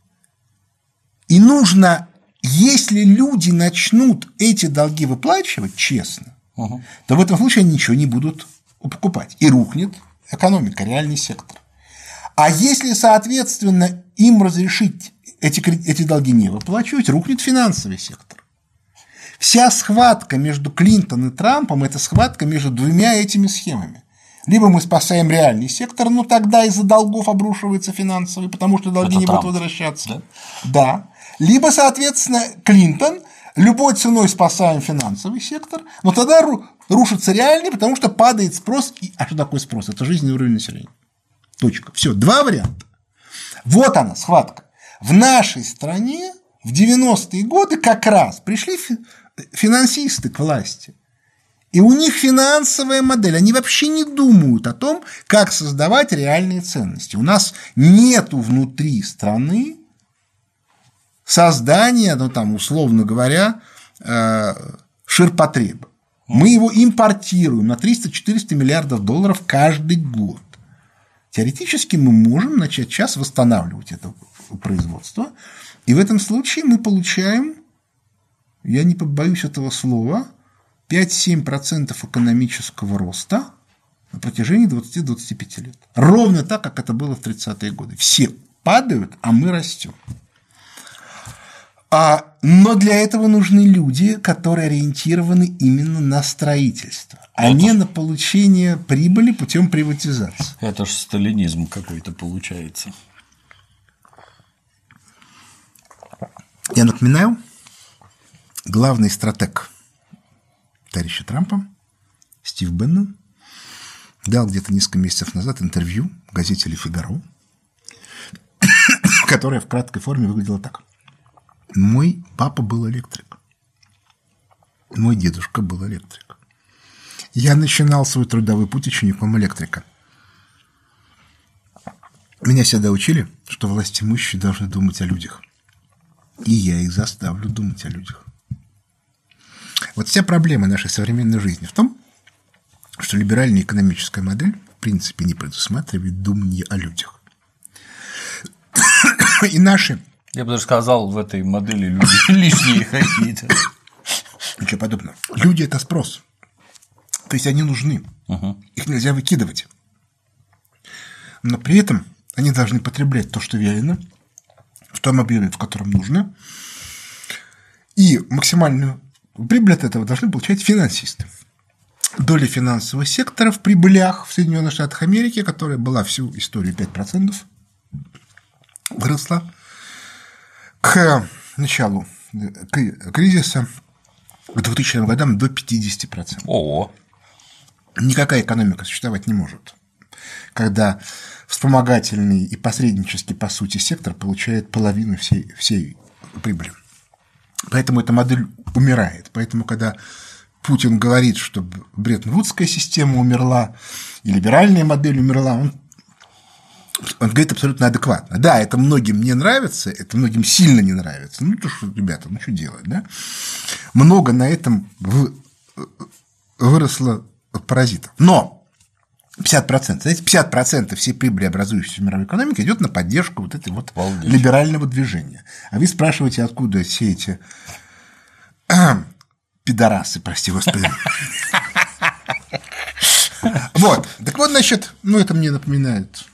И нужно, если люди начнут эти долги выплачивать честно, угу. то в этом случае они ничего не будут покупать. И рухнет экономика, реальный сектор. А если, соответственно, им разрешить эти, эти долги не выплачивать, рухнет финансовый сектор. Вся схватка между Клинтон и Трампом – это схватка между двумя этими схемами. Либо мы спасаем реальный сектор, но тогда из-за долгов обрушивается финансовый, потому что долги это не Трамп. Будут возвращаться. Да? Да. Либо, соответственно, Клинтон любой ценой спасаем финансовый сектор, но тогда рушится реальный, потому что падает спрос. И... А что такое спрос? Это жизненный уровень населения. Точка. Все, два варианта. Вот она, схватка. В нашей стране в девяностые годы как раз пришли финансисты к власти. И у них финансовая модель. Они вообще не думают о том, как создавать реальные ценности. У нас нету внутри страны создания, ну там, условно говоря, ширпотреба. Мы его импортируем на триста-четыреста миллиардов долларов каждый год. Теоретически мы можем начать сейчас восстанавливать это производство, и в этом случае мы получаем я не побоюсь этого слова, пять-семь процентов экономического роста на протяжении двадцати-двадцати пяти лет. Ровно так, как это было в тридцатые годы. Все падают, а мы растем. А, но для этого нужны люди, которые ориентированы именно на строительство, а не на получение прибыли путем приватизации. Это ж сталинизм какой-то получается. Я напоминаю, главный стратег товарища Трампа Стив Беннон дал где-то несколько месяцев назад интервью в газете «Ле Фигаро», которое в краткой форме выглядело так. Мой папа был электрик. Мой дедушка был электрик. Я начинал свой трудовой путь учеником электрика. Меня всегда учили, что властимущие должны думать о людях. И я их заставлю думать о людях. Вот вся проблема нашей современной жизни в том, что либеральная экономическая модель в принципе не предусматривает думание о людях. И наши... Я бы даже сказал, в этой модели люди лишние какие-то. Ничего подобного. Люди – это спрос. То есть они нужны. Угу. Их нельзя выкидывать. Но при этом они должны потреблять то, что велено, в том объеме, в котором нужно. И максимальную прибыль от этого должны получать финансисты. Доля финансового сектора в прибылях в Соединенных Штатах Америки, которая была всю историю пять процентов, выросла к началу кризиса, к двухтысячным годам до пятидесяти процентов. Ого. Никакая экономика существовать не может, когда вспомогательный и посреднический, по сути, сектор получает половину всей, всей прибыли. Поэтому эта модель умирает. Поэтому, когда Путин говорит, что Бреттон-Вудская система умерла и либеральная модель умерла, он, он говорит абсолютно адекватно. Да, это многим не нравится, это многим сильно не нравится. Ну, то что, ребята, ну что делать, да? Много на этом выросло паразитов. Но пятьдесят процентов, знаете, пятьдесят процентов всей прибыли, образующейся в мировой экономике, идет на поддержку вот этого вот Балдеть. либерального движения. А вы спрашиваете, откуда все эти пидорасы, прости господи. Вот. Так вот, значит, ну это мне напоминает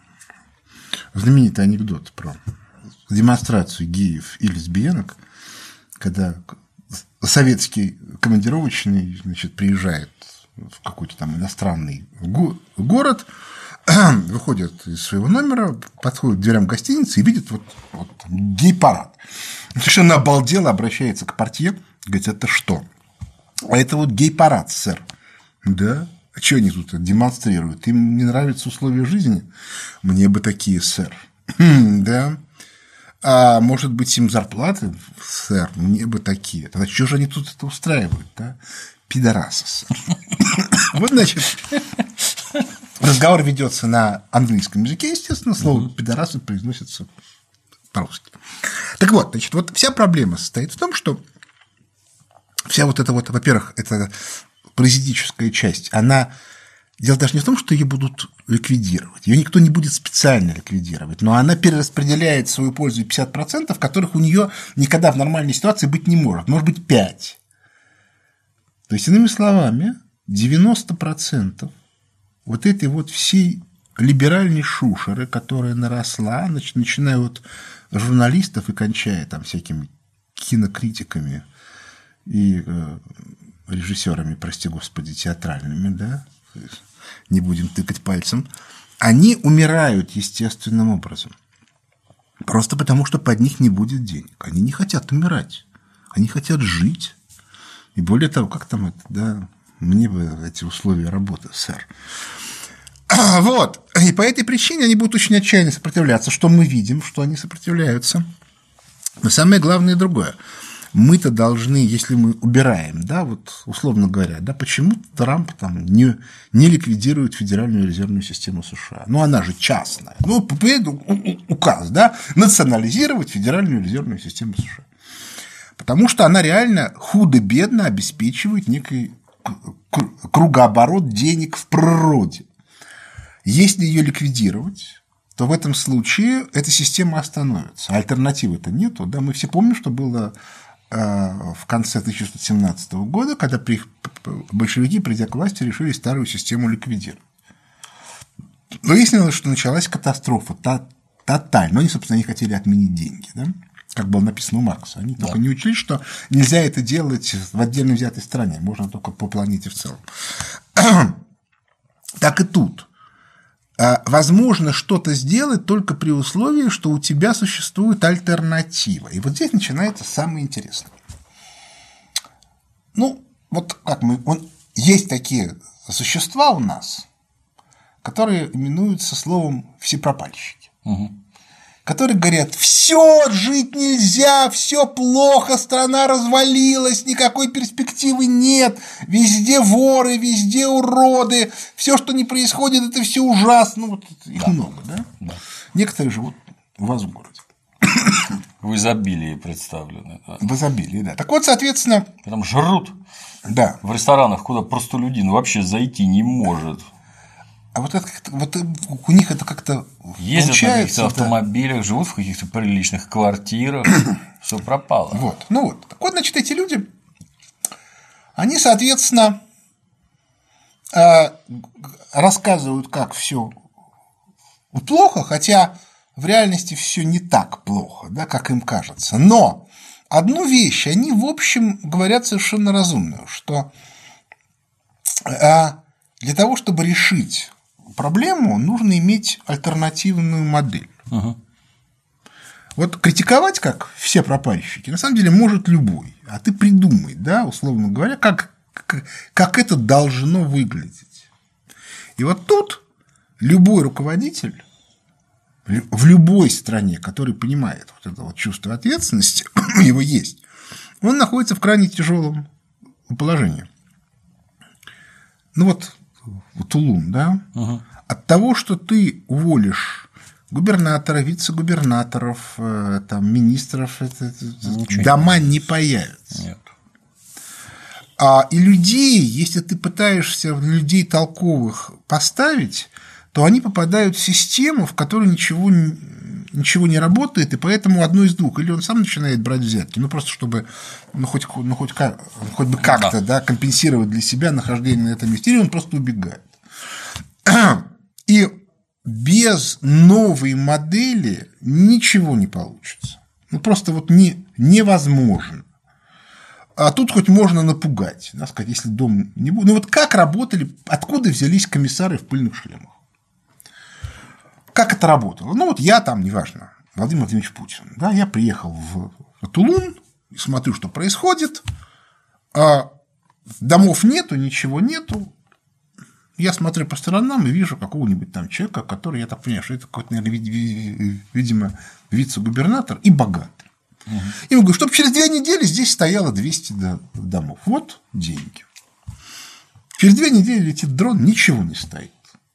знаменитый анекдот про демонстрацию геев и лесбиянок, когда советский командировочный, значит, приезжает в какой-то там иностранный го- город, выходит из своего номера, подходит к дверям гостиницы и видит вот, вот гей-парад. Совершенно обалдело, обращается к портье, говорит, это что? А это вот гей-парад, сэр. Да? А что они тут демонстрируют? Им не нравятся условия жизни? Мне бы такие, сэр. Да? А может быть, им зарплаты, сэр? Мне бы такие. Тогда что же они тут это устраивают, да? Пидорасы, сэр. Вот, значит, разговор ведется на английском языке, естественно, слово пидорасы произносится по-русски. Так вот, значит, вот вся проблема состоит в том, что вся вот эта вот, во-первых, это паразитическая часть, она... Дело даже не в том, что ее будут ликвидировать. Ее никто не будет специально ликвидировать, но она перераспределяет свою пользу пятьдесят процентов, которых у нее никогда в нормальной ситуации быть не может. Может быть, пять. То есть, иными словами, девяносто процентов вот этой вот всей либеральной шушеры, которая наросла, начиная от журналистов и кончая там всякими кинокритиками и э, режиссерами, прости господи, театральными, да, не будем тыкать пальцем, они умирают естественным образом. Просто потому, что под них не будет денег. Они не хотят умирать, они хотят жить. И более того, как там это, да, мне бы эти условия работы, сэр. Вот. И по этой причине они будут очень отчаянно сопротивляться, что мы видим, что они сопротивляются. Но самое главное другое. Мы-то должны, если мы убираем, да, вот условно говоря, да, почему Трамп там не, не ликвидирует Федеральную резервную систему США? Ну, она же частная. Ну, указ, да, национализировать Федеральную резервную систему США. Потому что она реально худо-бедно обеспечивает некий кругооборот денег в природе. Если ее ликвидировать, то в этом случае эта система остановится. Альтернативы-то нету. Да? Мы все помним, что было в конце тысяча девятьсот семнадцатого года, когда большевики, придя к власти, решили старую систему ликвидировать. Выяснилось, что началась катастрофа, тотальная. Но они, собственно, не хотели отменить деньги, да? Как было написано у Маркса. Они да. только не учли, что нельзя это делать в отдельно взятой стране, можно только по планете в целом. Так и тут. Возможно что-то сделать только при условии, что у тебя существует альтернатива. И вот здесь начинается самое интересное. Ну, вот как мы... Он, есть такие существа у нас, которые именуются словом «всепропальщики». Угу. Которые говорят: все, жить нельзя, все плохо, страна развалилась, никакой перспективы нет, везде воры, везде уроды, все, что не происходит, это все ужасно. Вот их да. много, да? да? Некоторые живут у вас в городе. В изобилии представлены. Да. В изобилии, да. Так вот, соответственно. Там жрут. Да. В ресторанах, куда простолюдин вообще зайти не может. А вот, это, вот у них это как-то ездят получается, на каких-то автомобилях, да. живут в каких-то приличных квартирах, все пропало. Вот, ну вот. Так вот, значит, эти люди, они, соответственно, рассказывают, как все плохо, хотя в реальности все не так плохо, да, как им кажется. Но одну вещь они, в общем, говорят совершенно разумную, что для того, чтобы решить проблему, нужно иметь альтернативную модель. Угу. Вот критиковать, как все пропальщики, на самом деле может любой. А ты придумай, да, условно говоря, как, как, как это должно выглядеть. И вот тут любой руководитель в любой стране, который понимает вот это вот чувство ответственности, его есть, он находится в крайне тяжелом положении. Ну вот Тулун, да, угу. от того, что ты уволишь губернатора, вице-губернаторов, там, министров, это, дома не появятся. Нет. А, и людей, если ты пытаешься людей толковых поставить, то они попадают в систему, в которой ничего, ничего не работает, и поэтому одно из двух. Или он сам начинает брать взятки, ну просто чтобы ну, хоть, ну, хоть, хоть бы как-то да. Да, компенсировать для себя нахождение на этом месте, или он просто убегает. И без новой модели ничего не получится. Ну просто вот не, невозможно. А тут хоть можно напугать, да, сказать, если дом не будет. Ну вот как работали, откуда взялись комиссары в пыльных шлемах? Как это работало? Ну, вот я там, неважно, Владимир Владимирович Путин, да, я приехал в Тулун, смотрю, что происходит, а домов нету, ничего нету, я смотрю по сторонам и вижу какого-нибудь там человека, который, я так понимаю, что это какой-то, наверное, видимо, вице-губернатор и богатый. Угу. И ему говорю, чтобы через две недели здесь стояло двести домов. Вот деньги. Через две недели летит дрон, ничего не стоит.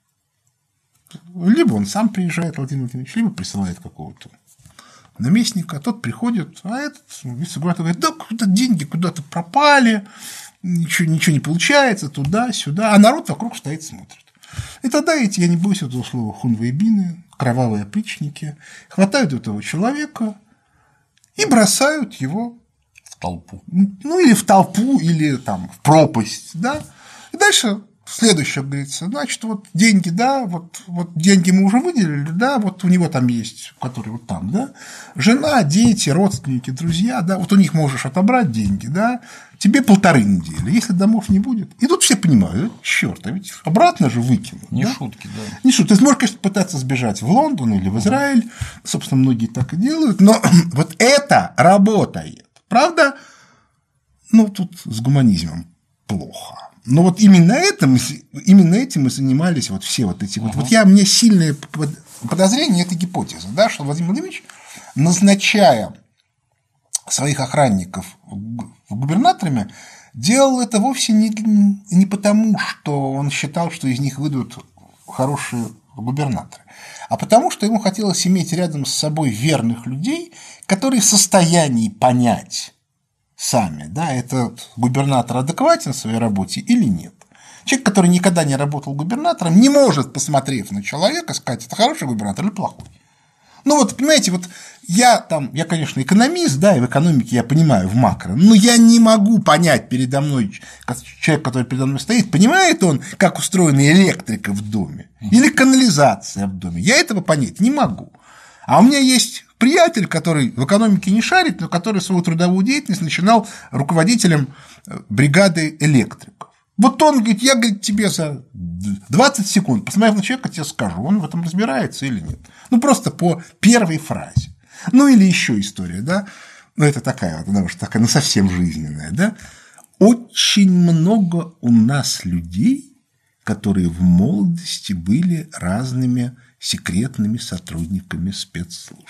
Либо он сам приезжает, Владимир Владимирович, либо присылает какого-то наместника, тот приходит, а этот вице-губернатор говорит, да, куда деньги куда-то пропали, ничего, ничего не получается, туда-сюда, а народ вокруг стоит, смотрит. И тогда эти, я не боюсь этого слова, хунвейбины, кровавые опричники, хватают этого человека и бросают его в толпу. Ну, или в толпу, или там в пропасть, да, и дальше... Следующее, говорится, значит, вот деньги, да, вот, вот деньги мы уже выделили, да, вот у него там есть, который вот там, да, жена, дети, родственники, друзья, да, вот у них можешь отобрать деньги, да, тебе полторы недели, если домов не будет. И тут все понимают, черт, а ведь обратно же выкинут. Не да? шутки, да. Не шутки. Ты можешь, конечно, пытаться сбежать в Лондон или в Израиль, собственно, многие так и делают, но вот это работает. Правда, ну, тут с гуманизмом плохо. Но вот именно этим, именно этим и занимались вот все вот эти. Uh-huh. Вот, вот я, у меня сильное подозрение, это гипотеза, да, что Владимир Владимирович, назначая своих охранников губернаторами, делал это вовсе не, не потому, что он считал, что из них выйдут хорошие губернаторы, а потому, что ему хотелось иметь рядом с собой верных людей, которые в состоянии понять сами, да, этот губернатор адекватен в своей работе или нет. Человек, который никогда не работал губернатором, не может, посмотрев на человека, сказать, это хороший губернатор или плохой. Ну вот, понимаете, вот я там, я, конечно, экономист, да, и в экономике я понимаю в макро, но я не могу понять передо мной, человек, который передо мной стоит, понимает он, как устроена электрика в доме или канализация в доме. Я этого понять не могу. А у меня есть приятель, который в экономике не шарит, но который свою трудовую деятельность начинал руководителем бригады электриков. Вот он говорит, я, говорит, тебе за двадцать секунд, посмотрев на человека, тебе скажу, он в этом разбирается или нет. Ну, просто по первой фразе. Ну, или еще история, да, ну, это такая вот, она уж такая, ну, совсем жизненная, да. Очень много у нас людей, которые в молодости были разными секретными сотрудниками спецслужб.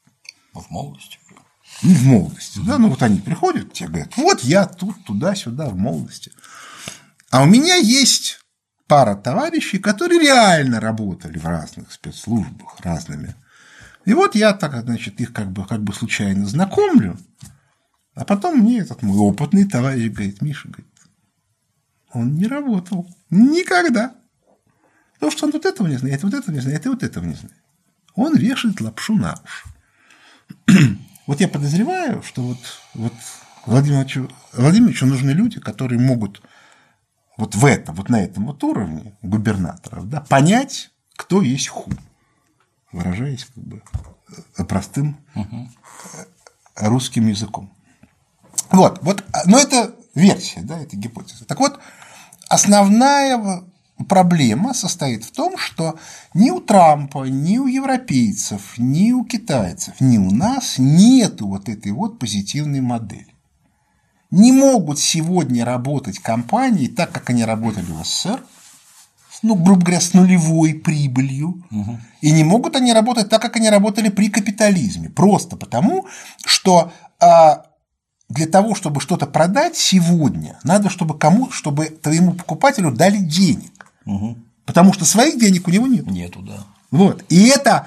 В молодости? Ну, в молодости, да, ну, вот они приходят, тебе говорят, вот я тут, туда-сюда, в молодости. А у меня есть пара товарищей, которые реально работали в разных спецслужбах, разными. И вот я так, значит, их как бы, как бы случайно знакомлю, а потом мне этот мой опытный товарищ говорит, Миша, говорит, он не работал никогда. Потому что он вот этого не знает, вот этого не знает, и вот этого не знает. Он вешает лапшу на уши. Вот я подозреваю, что вот, вот Владимиру Владимировичу нужны люди, которые могут вот в этом, вот на этом вот уровне губернаторов, да, понять, кто есть ху, выражаясь как бы простым угу. русским языком. Вот, вот, но это версия, да, это гипотеза. Так вот, основная проблема состоит в том, что ни у Трампа, ни у европейцев, ни у китайцев, ни у нас нету вот этой вот позитивной модели. Не могут сегодня работать компании так, как они работали в СССР, ну, грубо говоря, с нулевой прибылью, угу. и не могут они работать так, как они работали при капитализме, просто потому, что а, для того, чтобы что-то продать сегодня, надо, чтобы кому, чтобы твоему покупателю дали денег, угу. потому что своих денег у него нет. Нету, да. Вот, и это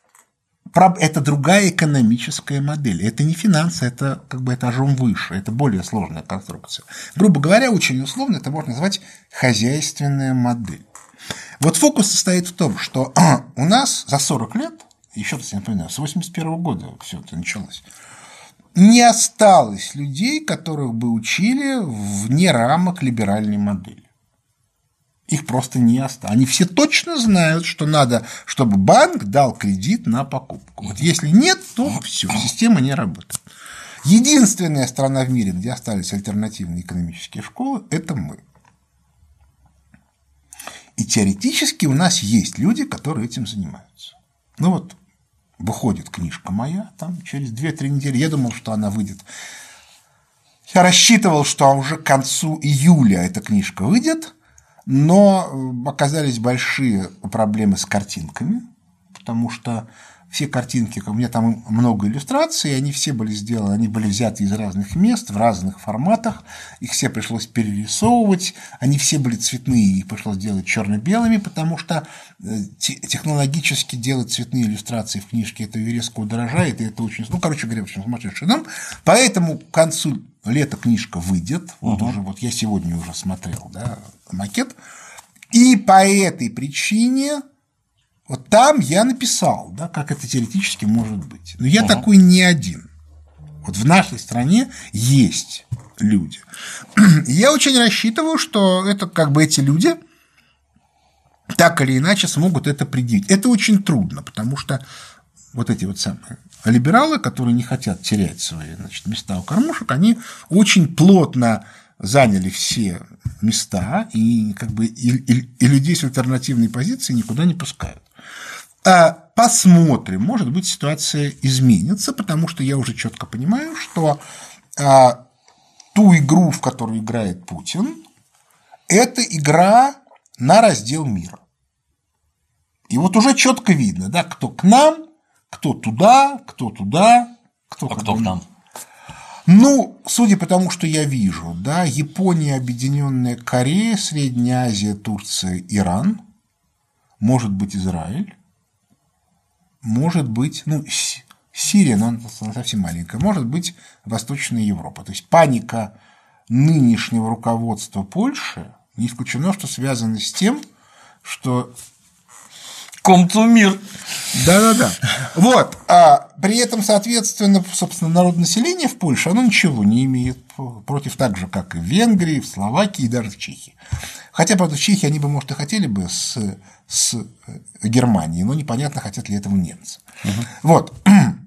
Это другая экономическая модель. Это не финансы, это как бы этажом выше, это более сложная конструкция. Грубо говоря, очень условно это можно назвать хозяйственная модель. Вот фокус состоит в том, что у нас за сорок лет, еще раз я напоминаю, с восемьдесят первого года все это началось, не осталось людей, которых бы учили вне рамок либеральной модели. Их просто не осталось. Они все точно знают, что надо, чтобы банк дал кредит на покупку. Вот если нет, то все, система не работает. Единственная страна в мире, где остались альтернативные экономические школы, это мы. И теоретически у нас есть люди, которые этим занимаются. Ну вот, выходит книжка моя, там через две-три недели. Я думал, что она выйдет. Я рассчитывал, что уже к концу июля эта книжка выйдет. Но оказались большие проблемы с картинками, потому что все картинки, у меня там много иллюстраций, они все были сделаны, они были взяты из разных мест, в разных форматах, их все пришлось перерисовывать, они все были цветные, их пришлось делать черно-белыми, потому что технологически делать цветные иллюстрации в книжке это резко удорожает, и это очень, ну, короче говоря, в общем, сумасшедший дом, поэтому к концу лета книжка выйдет, вот угу. уже вот я сегодня уже смотрел, да, макет, и по этой причине вот там я написал, да, как это теоретически может быть. Но я угу. такой не один. Вот в нашей стране есть люди. Я очень рассчитываю, что это как бы эти люди так или иначе смогут это предъявить. Это очень трудно, потому что вот эти вот самые либералы, которые не хотят терять свои, значит, места у кормушек, они очень плотно заняли все места и, как бы, и, и, и людей с альтернативной позицией никуда не пускают. А посмотрим, может быть, ситуация изменится, потому что я уже четко понимаю, что а, ту игру, в которую играет Путин, это игра на раздел мира. И вот уже четко видно, да, кто к нам, кто туда, кто туда, кто, а кто к нам. Ну, судя по тому, что я вижу, да, Япония, Объединенная Корея, Средняя Азия, Турция, Иран, может быть, Израиль, может быть, ну, Сирия, но она совсем маленькая, может быть, Восточная Европа. То есть паника нынешнего руководства Польши не исключено, что связана с тем, что Комцумир. Да-да-да. Вот. А при этом, соответственно, собственно, народонаселение в Польше, оно ничего не имеет против, так же, как и в Венгрии, в Словакии и даже в Чехии. Хотя, правда, в Чехии они бы, может, и хотели бы с, с Германией, но непонятно, хотят ли этого немцы. Угу. Вот.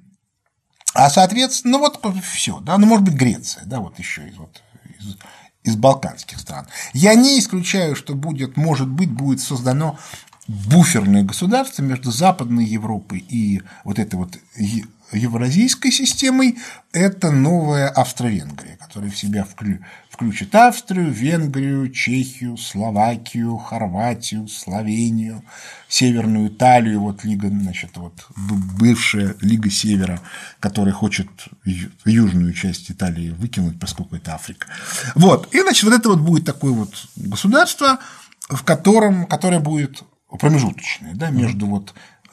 А, соответственно, ну вот все, да, ну, может быть, Греция, да, вот еще из, вот, из, из балканских стран. Я не исключаю, что будет, может быть, будет создано буферное государство между Западной Европой и вот этой вот евразийской системой. Это новая Австро-Венгрия, которая в себя включит Австрию, Венгрию, Чехию, Словакию, Хорватию, Словению, Северную Италию, вот Лига, значит, вот бывшая Лига Севера, которая хочет южную часть Италии выкинуть, поскольку это Африка. Вот, и, значит, вот это вот будет такое вот государство, в котором, которое будет промежуточное, да, между вот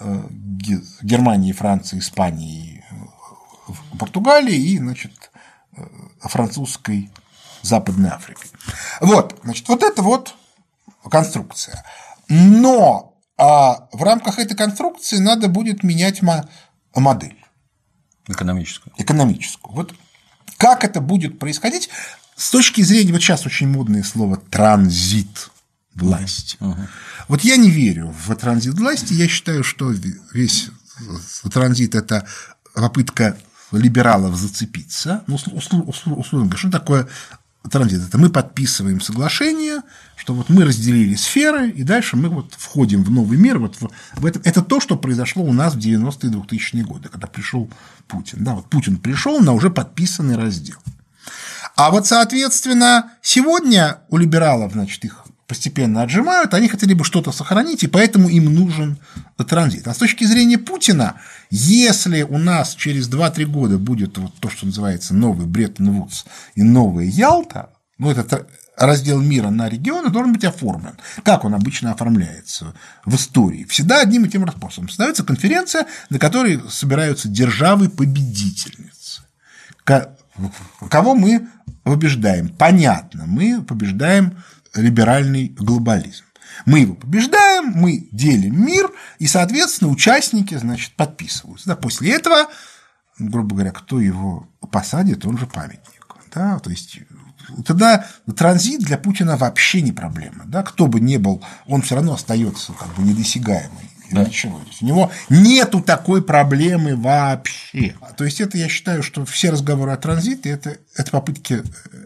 Германией, Францией, Испанией, Португалией и, значит, французской Западной Африкой. Вот, значит, вот это вот конструкция. Но а в рамках этой конструкции надо будет менять модель. Экономическую. Экономическую. Вот как это будет происходить с точки зрения, вот сейчас очень модное слово «транзит власти». Uh-huh. Uh-huh. Вот я не верю в транзит власти, я считаю, что весь транзит – это попытка либералов зацепиться. Ну, условно говоря, что такое транзит? Это мы подписываем соглашение, что вот мы разделили сферы, и дальше мы вот входим в новый мир. Вот в этом. Это то, что произошло у нас в девяностые и двухтысячные годы, когда пришел Путин. Да, вот Путин пришел на уже подписанный раздел. А вот, соответственно, сегодня у либералов, значит, их постепенно отжимают, они хотели бы что-то сохранить, и поэтому им нужен транзит. А с точки зрения Путина, если у нас через два-три года будет вот то, что называется новый Бреттон-Вудс и новая Ялта, ну, этот раздел мира на регионы должен быть оформлен. Как он обычно оформляется в истории? Всегда одним и тем же способом. Создается конференция, на которой собираются державы-победительницы. Кого мы побеждаем? Понятно, мы побеждаем либеральный глобализм. Мы его побеждаем, мы делим мир, и, соответственно, участники, значит, подписываются. Да, после этого, грубо говоря, кто его посадит, он же памятник. Да, то есть тогда транзит для Путина вообще не проблема. Да, кто бы ни был, он все равно остается как бы недосягаемый. Да. Ничего. У него нету такой проблемы вообще. То есть это я считаю, что все разговоры о транзите это, это попытки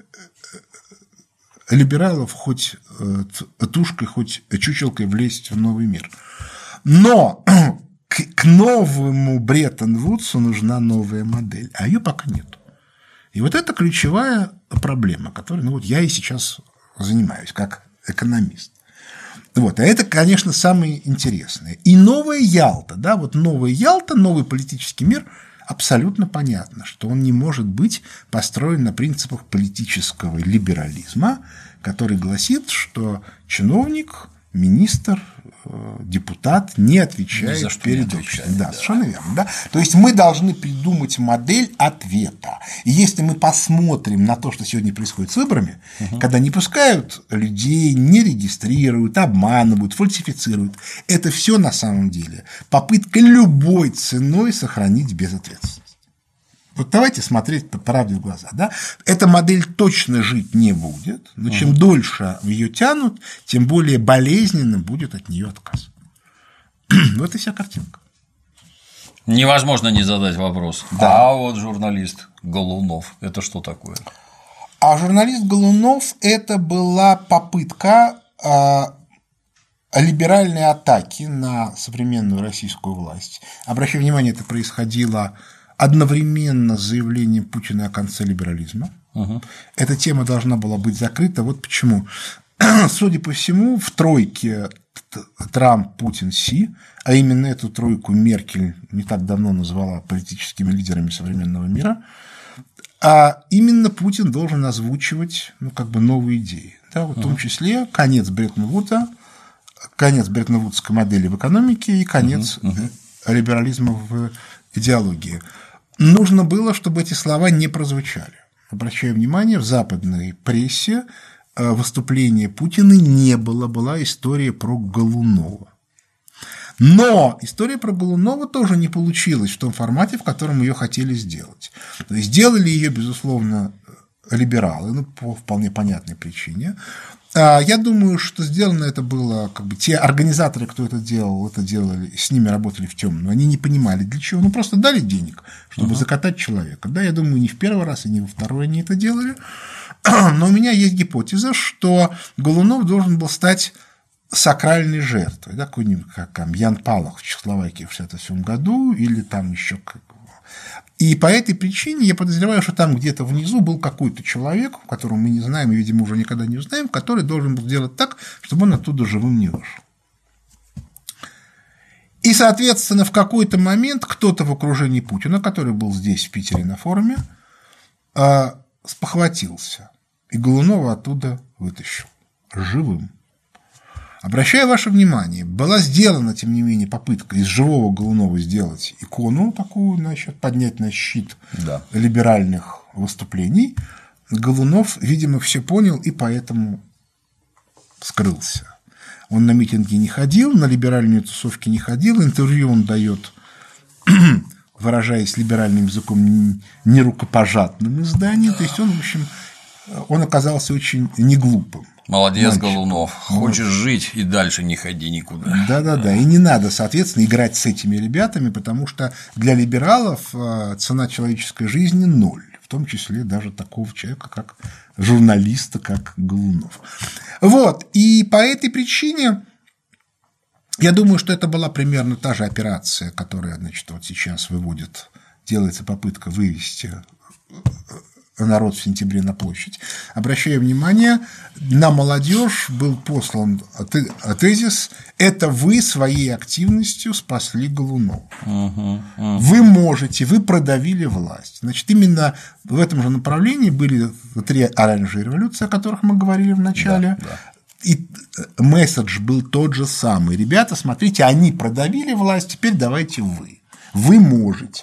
либералов хоть тушкой, хоть чучелкой влезть в новый мир. Но к, к новому Бреттон-Вудсу нужна новая модель, а ее пока нет. И вот это ключевая проблема, которой ну, вот я и сейчас занимаюсь как экономист. Вот, а это, конечно, самое интересное. И новая Ялта, да, вот новая Ялта, новый политический мир, абсолютно понятно, что он не может быть построен на принципах политического либерализма, который гласит, что чиновник, министр, депутат не отвечает за перед обществом. Да, да, совершенно верно. Да? То есть мы должны придумать модель ответа. И если мы посмотрим на то, что сегодня происходит с выборами, угу. когда не пускают людей, не регистрируют, обманывают, фальсифицируют, это все на самом деле попытка любой ценой сохранить безответственность. Вот давайте смотреть по правде в глаза. Да? Эта модель точно жить не будет, но чем угу. дольше ее тянут, тем более болезненно будет от нее отказ. Вот и вся картинка. Невозможно не задать вопрос. Да. А вот журналист Голунов – это что такое? А журналист Голунов – это была попытка либеральной атаки на современную российскую власть. Обращаю внимание, это происходило одновременно с заявлением Путина о конце либерализма. Угу. Эта тема должна была быть закрыта. Вот почему. Судя по всему, в тройке Трамп, Путин, Си, а именно эту тройку Меркель не так давно назвала политическими лидерами современного мира, а именно Путин должен озвучивать ну, как бы новые идеи. Да, вот, угу. В том числе конец Бреттон-Вудса, конец Бреттон-Вудской модели в экономике и конец угу. Угу. либерализма в идеологии. Нужно было, чтобы эти слова не прозвучали. Обращаю внимание, в западной прессе выступления Путина не было, была история про Голунова. Но история про Голунова тоже не получилась в том формате, в котором ее хотели сделать. То есть сделали ее, безусловно, либералы, ну, по вполне понятной причине. Я думаю, что сделано это было, как бы те организаторы, кто это делал, это делали, с ними работали в темную, они не понимали для чего, ну просто дали денег, чтобы uh-huh. закатать человека. Да, я думаю, не в первый раз и не во второй они это делали. Но у меня есть гипотеза, что Голунов должен был стать сакральной жертвой, да, какой-нибудь, как там, Ян Палах в Чехословакии в шестьдесят седьмом году, или там еще как. И по этой причине я подозреваю, что там где-то внизу был какой-то человек, которого мы не знаем и, видимо, уже никогда не узнаем, который должен был сделать так, чтобы он оттуда живым не вышел. И, соответственно, в какой-то момент кто-то в окружении Путина, который был здесь, в Питере, на форуме, спохватился и Голунова оттуда вытащил живым. Обращаю ваше внимание, была сделана, тем не менее, попытка из живого Голунова сделать икону такую, значит, поднять на щит да. либеральных выступлений. Голунов, видимо, все понял и поэтому скрылся. Он на митинги не ходил, на либеральные тусовки не ходил, интервью он дает, выражаясь либеральным языком, нерукопожатным изданием. То есть он, в общем, он оказался очень неглупым. Молодец, мальчик. Голунов. Хочешь вот. Жить и дальше не ходи никуда. Да-да-да. И не надо, соответственно, играть с этими ребятами, потому что для либералов цена человеческой жизни ноль. В том числе даже такого человека, как журналиста, как Голунов. Вот. И по этой причине я думаю, что это была примерно та же операция, которая, значит, вот сейчас выводит, делается попытка вывести народ в сентябре на площадь. Обращаю внимание, на молодежь был послан тезис: это вы своей активностью спасли Голунова. Uh-huh, uh-huh. Вы можете, вы продавили власть. Значит, именно в этом же направлении были три оранжевые революции, о которых мы говорили в начале. Да, да. И месседж был тот же самый. Ребята, смотрите, они продавили власть, теперь давайте вы. Вы можете.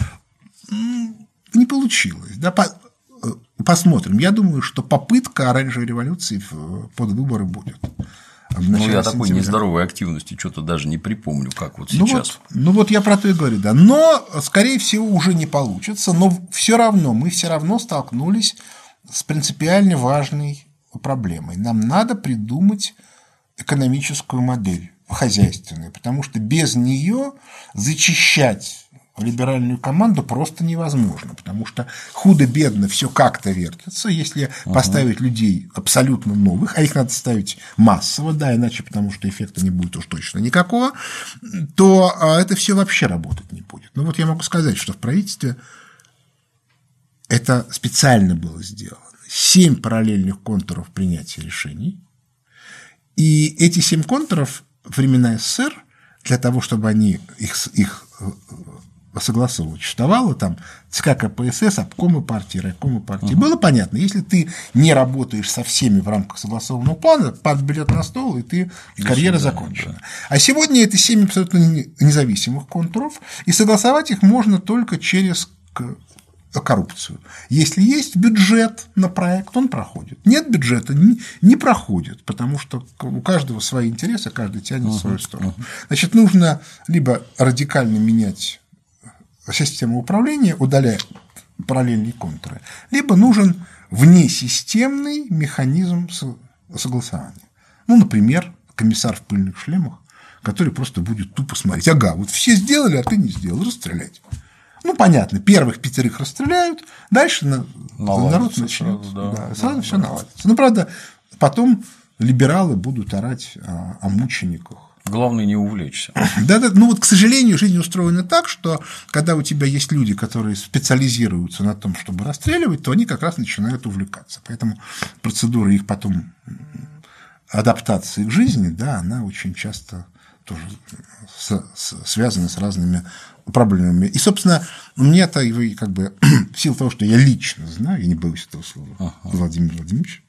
Не получилось. Да? Посмотрим. Я думаю, что попытка оранжевой революции под выборы будет. Ну, я такой нездоровой активности что-то даже не припомню, как вот ну сейчас. Вот, ну, вот я про то и говорю, да. Но, скорее всего, уже не получится. Но все равно, мы все равно столкнулись с принципиально важной проблемой. Нам надо придумать экономическую модель хозяйственную, потому что без нее зачищать либеральную команду просто невозможно, потому что худо-бедно все как-то вертится. Если uh-huh. поставить людей абсолютно новых, а их надо ставить массово, да, иначе потому что эффекта не будет уж точно никакого, то это все вообще работать не будет. Ну вот я могу сказать, что в правительстве это специально было сделано. Семь параллельных контуров принятия решений, и эти семь контуров времена СССР, для того, чтобы они их, их согласовывать, существовало там ЦК КПСС, обкомы партии, райкомы партии. Uh-huh. Было понятно, если ты не работаешь со всеми в рамках согласованного плана, партбилет на стол, и ты и карьера да, закончена. Да. А сегодня это семь абсолютно независимых контуров, и согласовать их можно только через коррупцию. Если есть бюджет на проект, он проходит. Нет бюджета, не, не проходит, потому что у каждого свои интересы, каждый тянет uh-huh. в свою сторону. Uh-huh. Значит, нужно либо радикально менять систему управления, удаляя параллельные контуры, либо нужен внесистемный механизм согласования. Ну, например, комиссар в пыльных шлемах, который просто будет тупо смотреть: ага, вот все сделали, а ты не сделал, расстрелять. Ну, понятно, первых пятерых расстреляют, дальше народ начнет. Сразу, да, да, сразу да, все да. наладится. Ну, правда, потом либералы будут орать о, о мучениках. Главное не увлечься. Да, да, ну вот, к сожалению, жизнь устроена так, что когда у тебя есть люди, которые специализируются на том, чтобы расстреливать, то они как раз начинают увлекаться. Поэтому процедура их потом адаптации к жизни, да, она очень часто тоже с, с, связана с разными проблемами. И, собственно, мне-то как бы в силу того, что я лично знаю, я не боюсь этого слова, ага. Владимир Владимирович,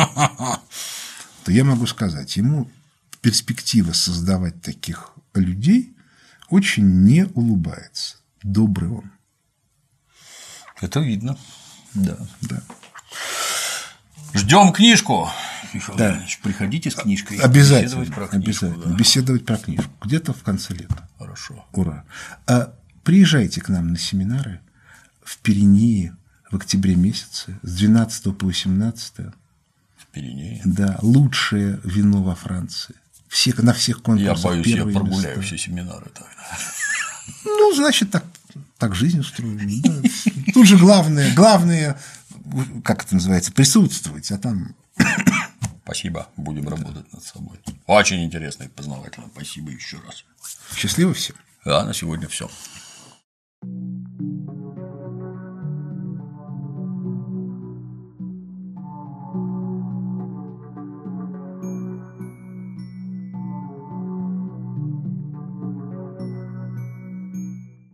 то я могу сказать, ему перспектива создавать таких людей очень не улыбается. Добрый он. Это видно. Да. Да. Ждем книжку. Михаил Да. Леонидович, приходите с книжкой. Обязательно. Беседовать про книжку. Обязательно. Да. Беседовать про книжку. Где-то в конце лета. Хорошо. Ура. А приезжайте к нам на семинары в Пиренеи в октябре месяце с двенадцатого по восемнадцатое. В Пиренеи. Да, лучшее вино во Франции. Все, на всех Я конкурсах боюсь, я первые прогуляю места. все семинары тогда. Ну, значит, так, так жизнь устроена. Да. Тут же главное, главное, как это называется, присутствовать, а там… Спасибо, будем работать над собой. Очень интересно и познавательно. Спасибо еще раз. Счастливо всем. Да, на сегодня все.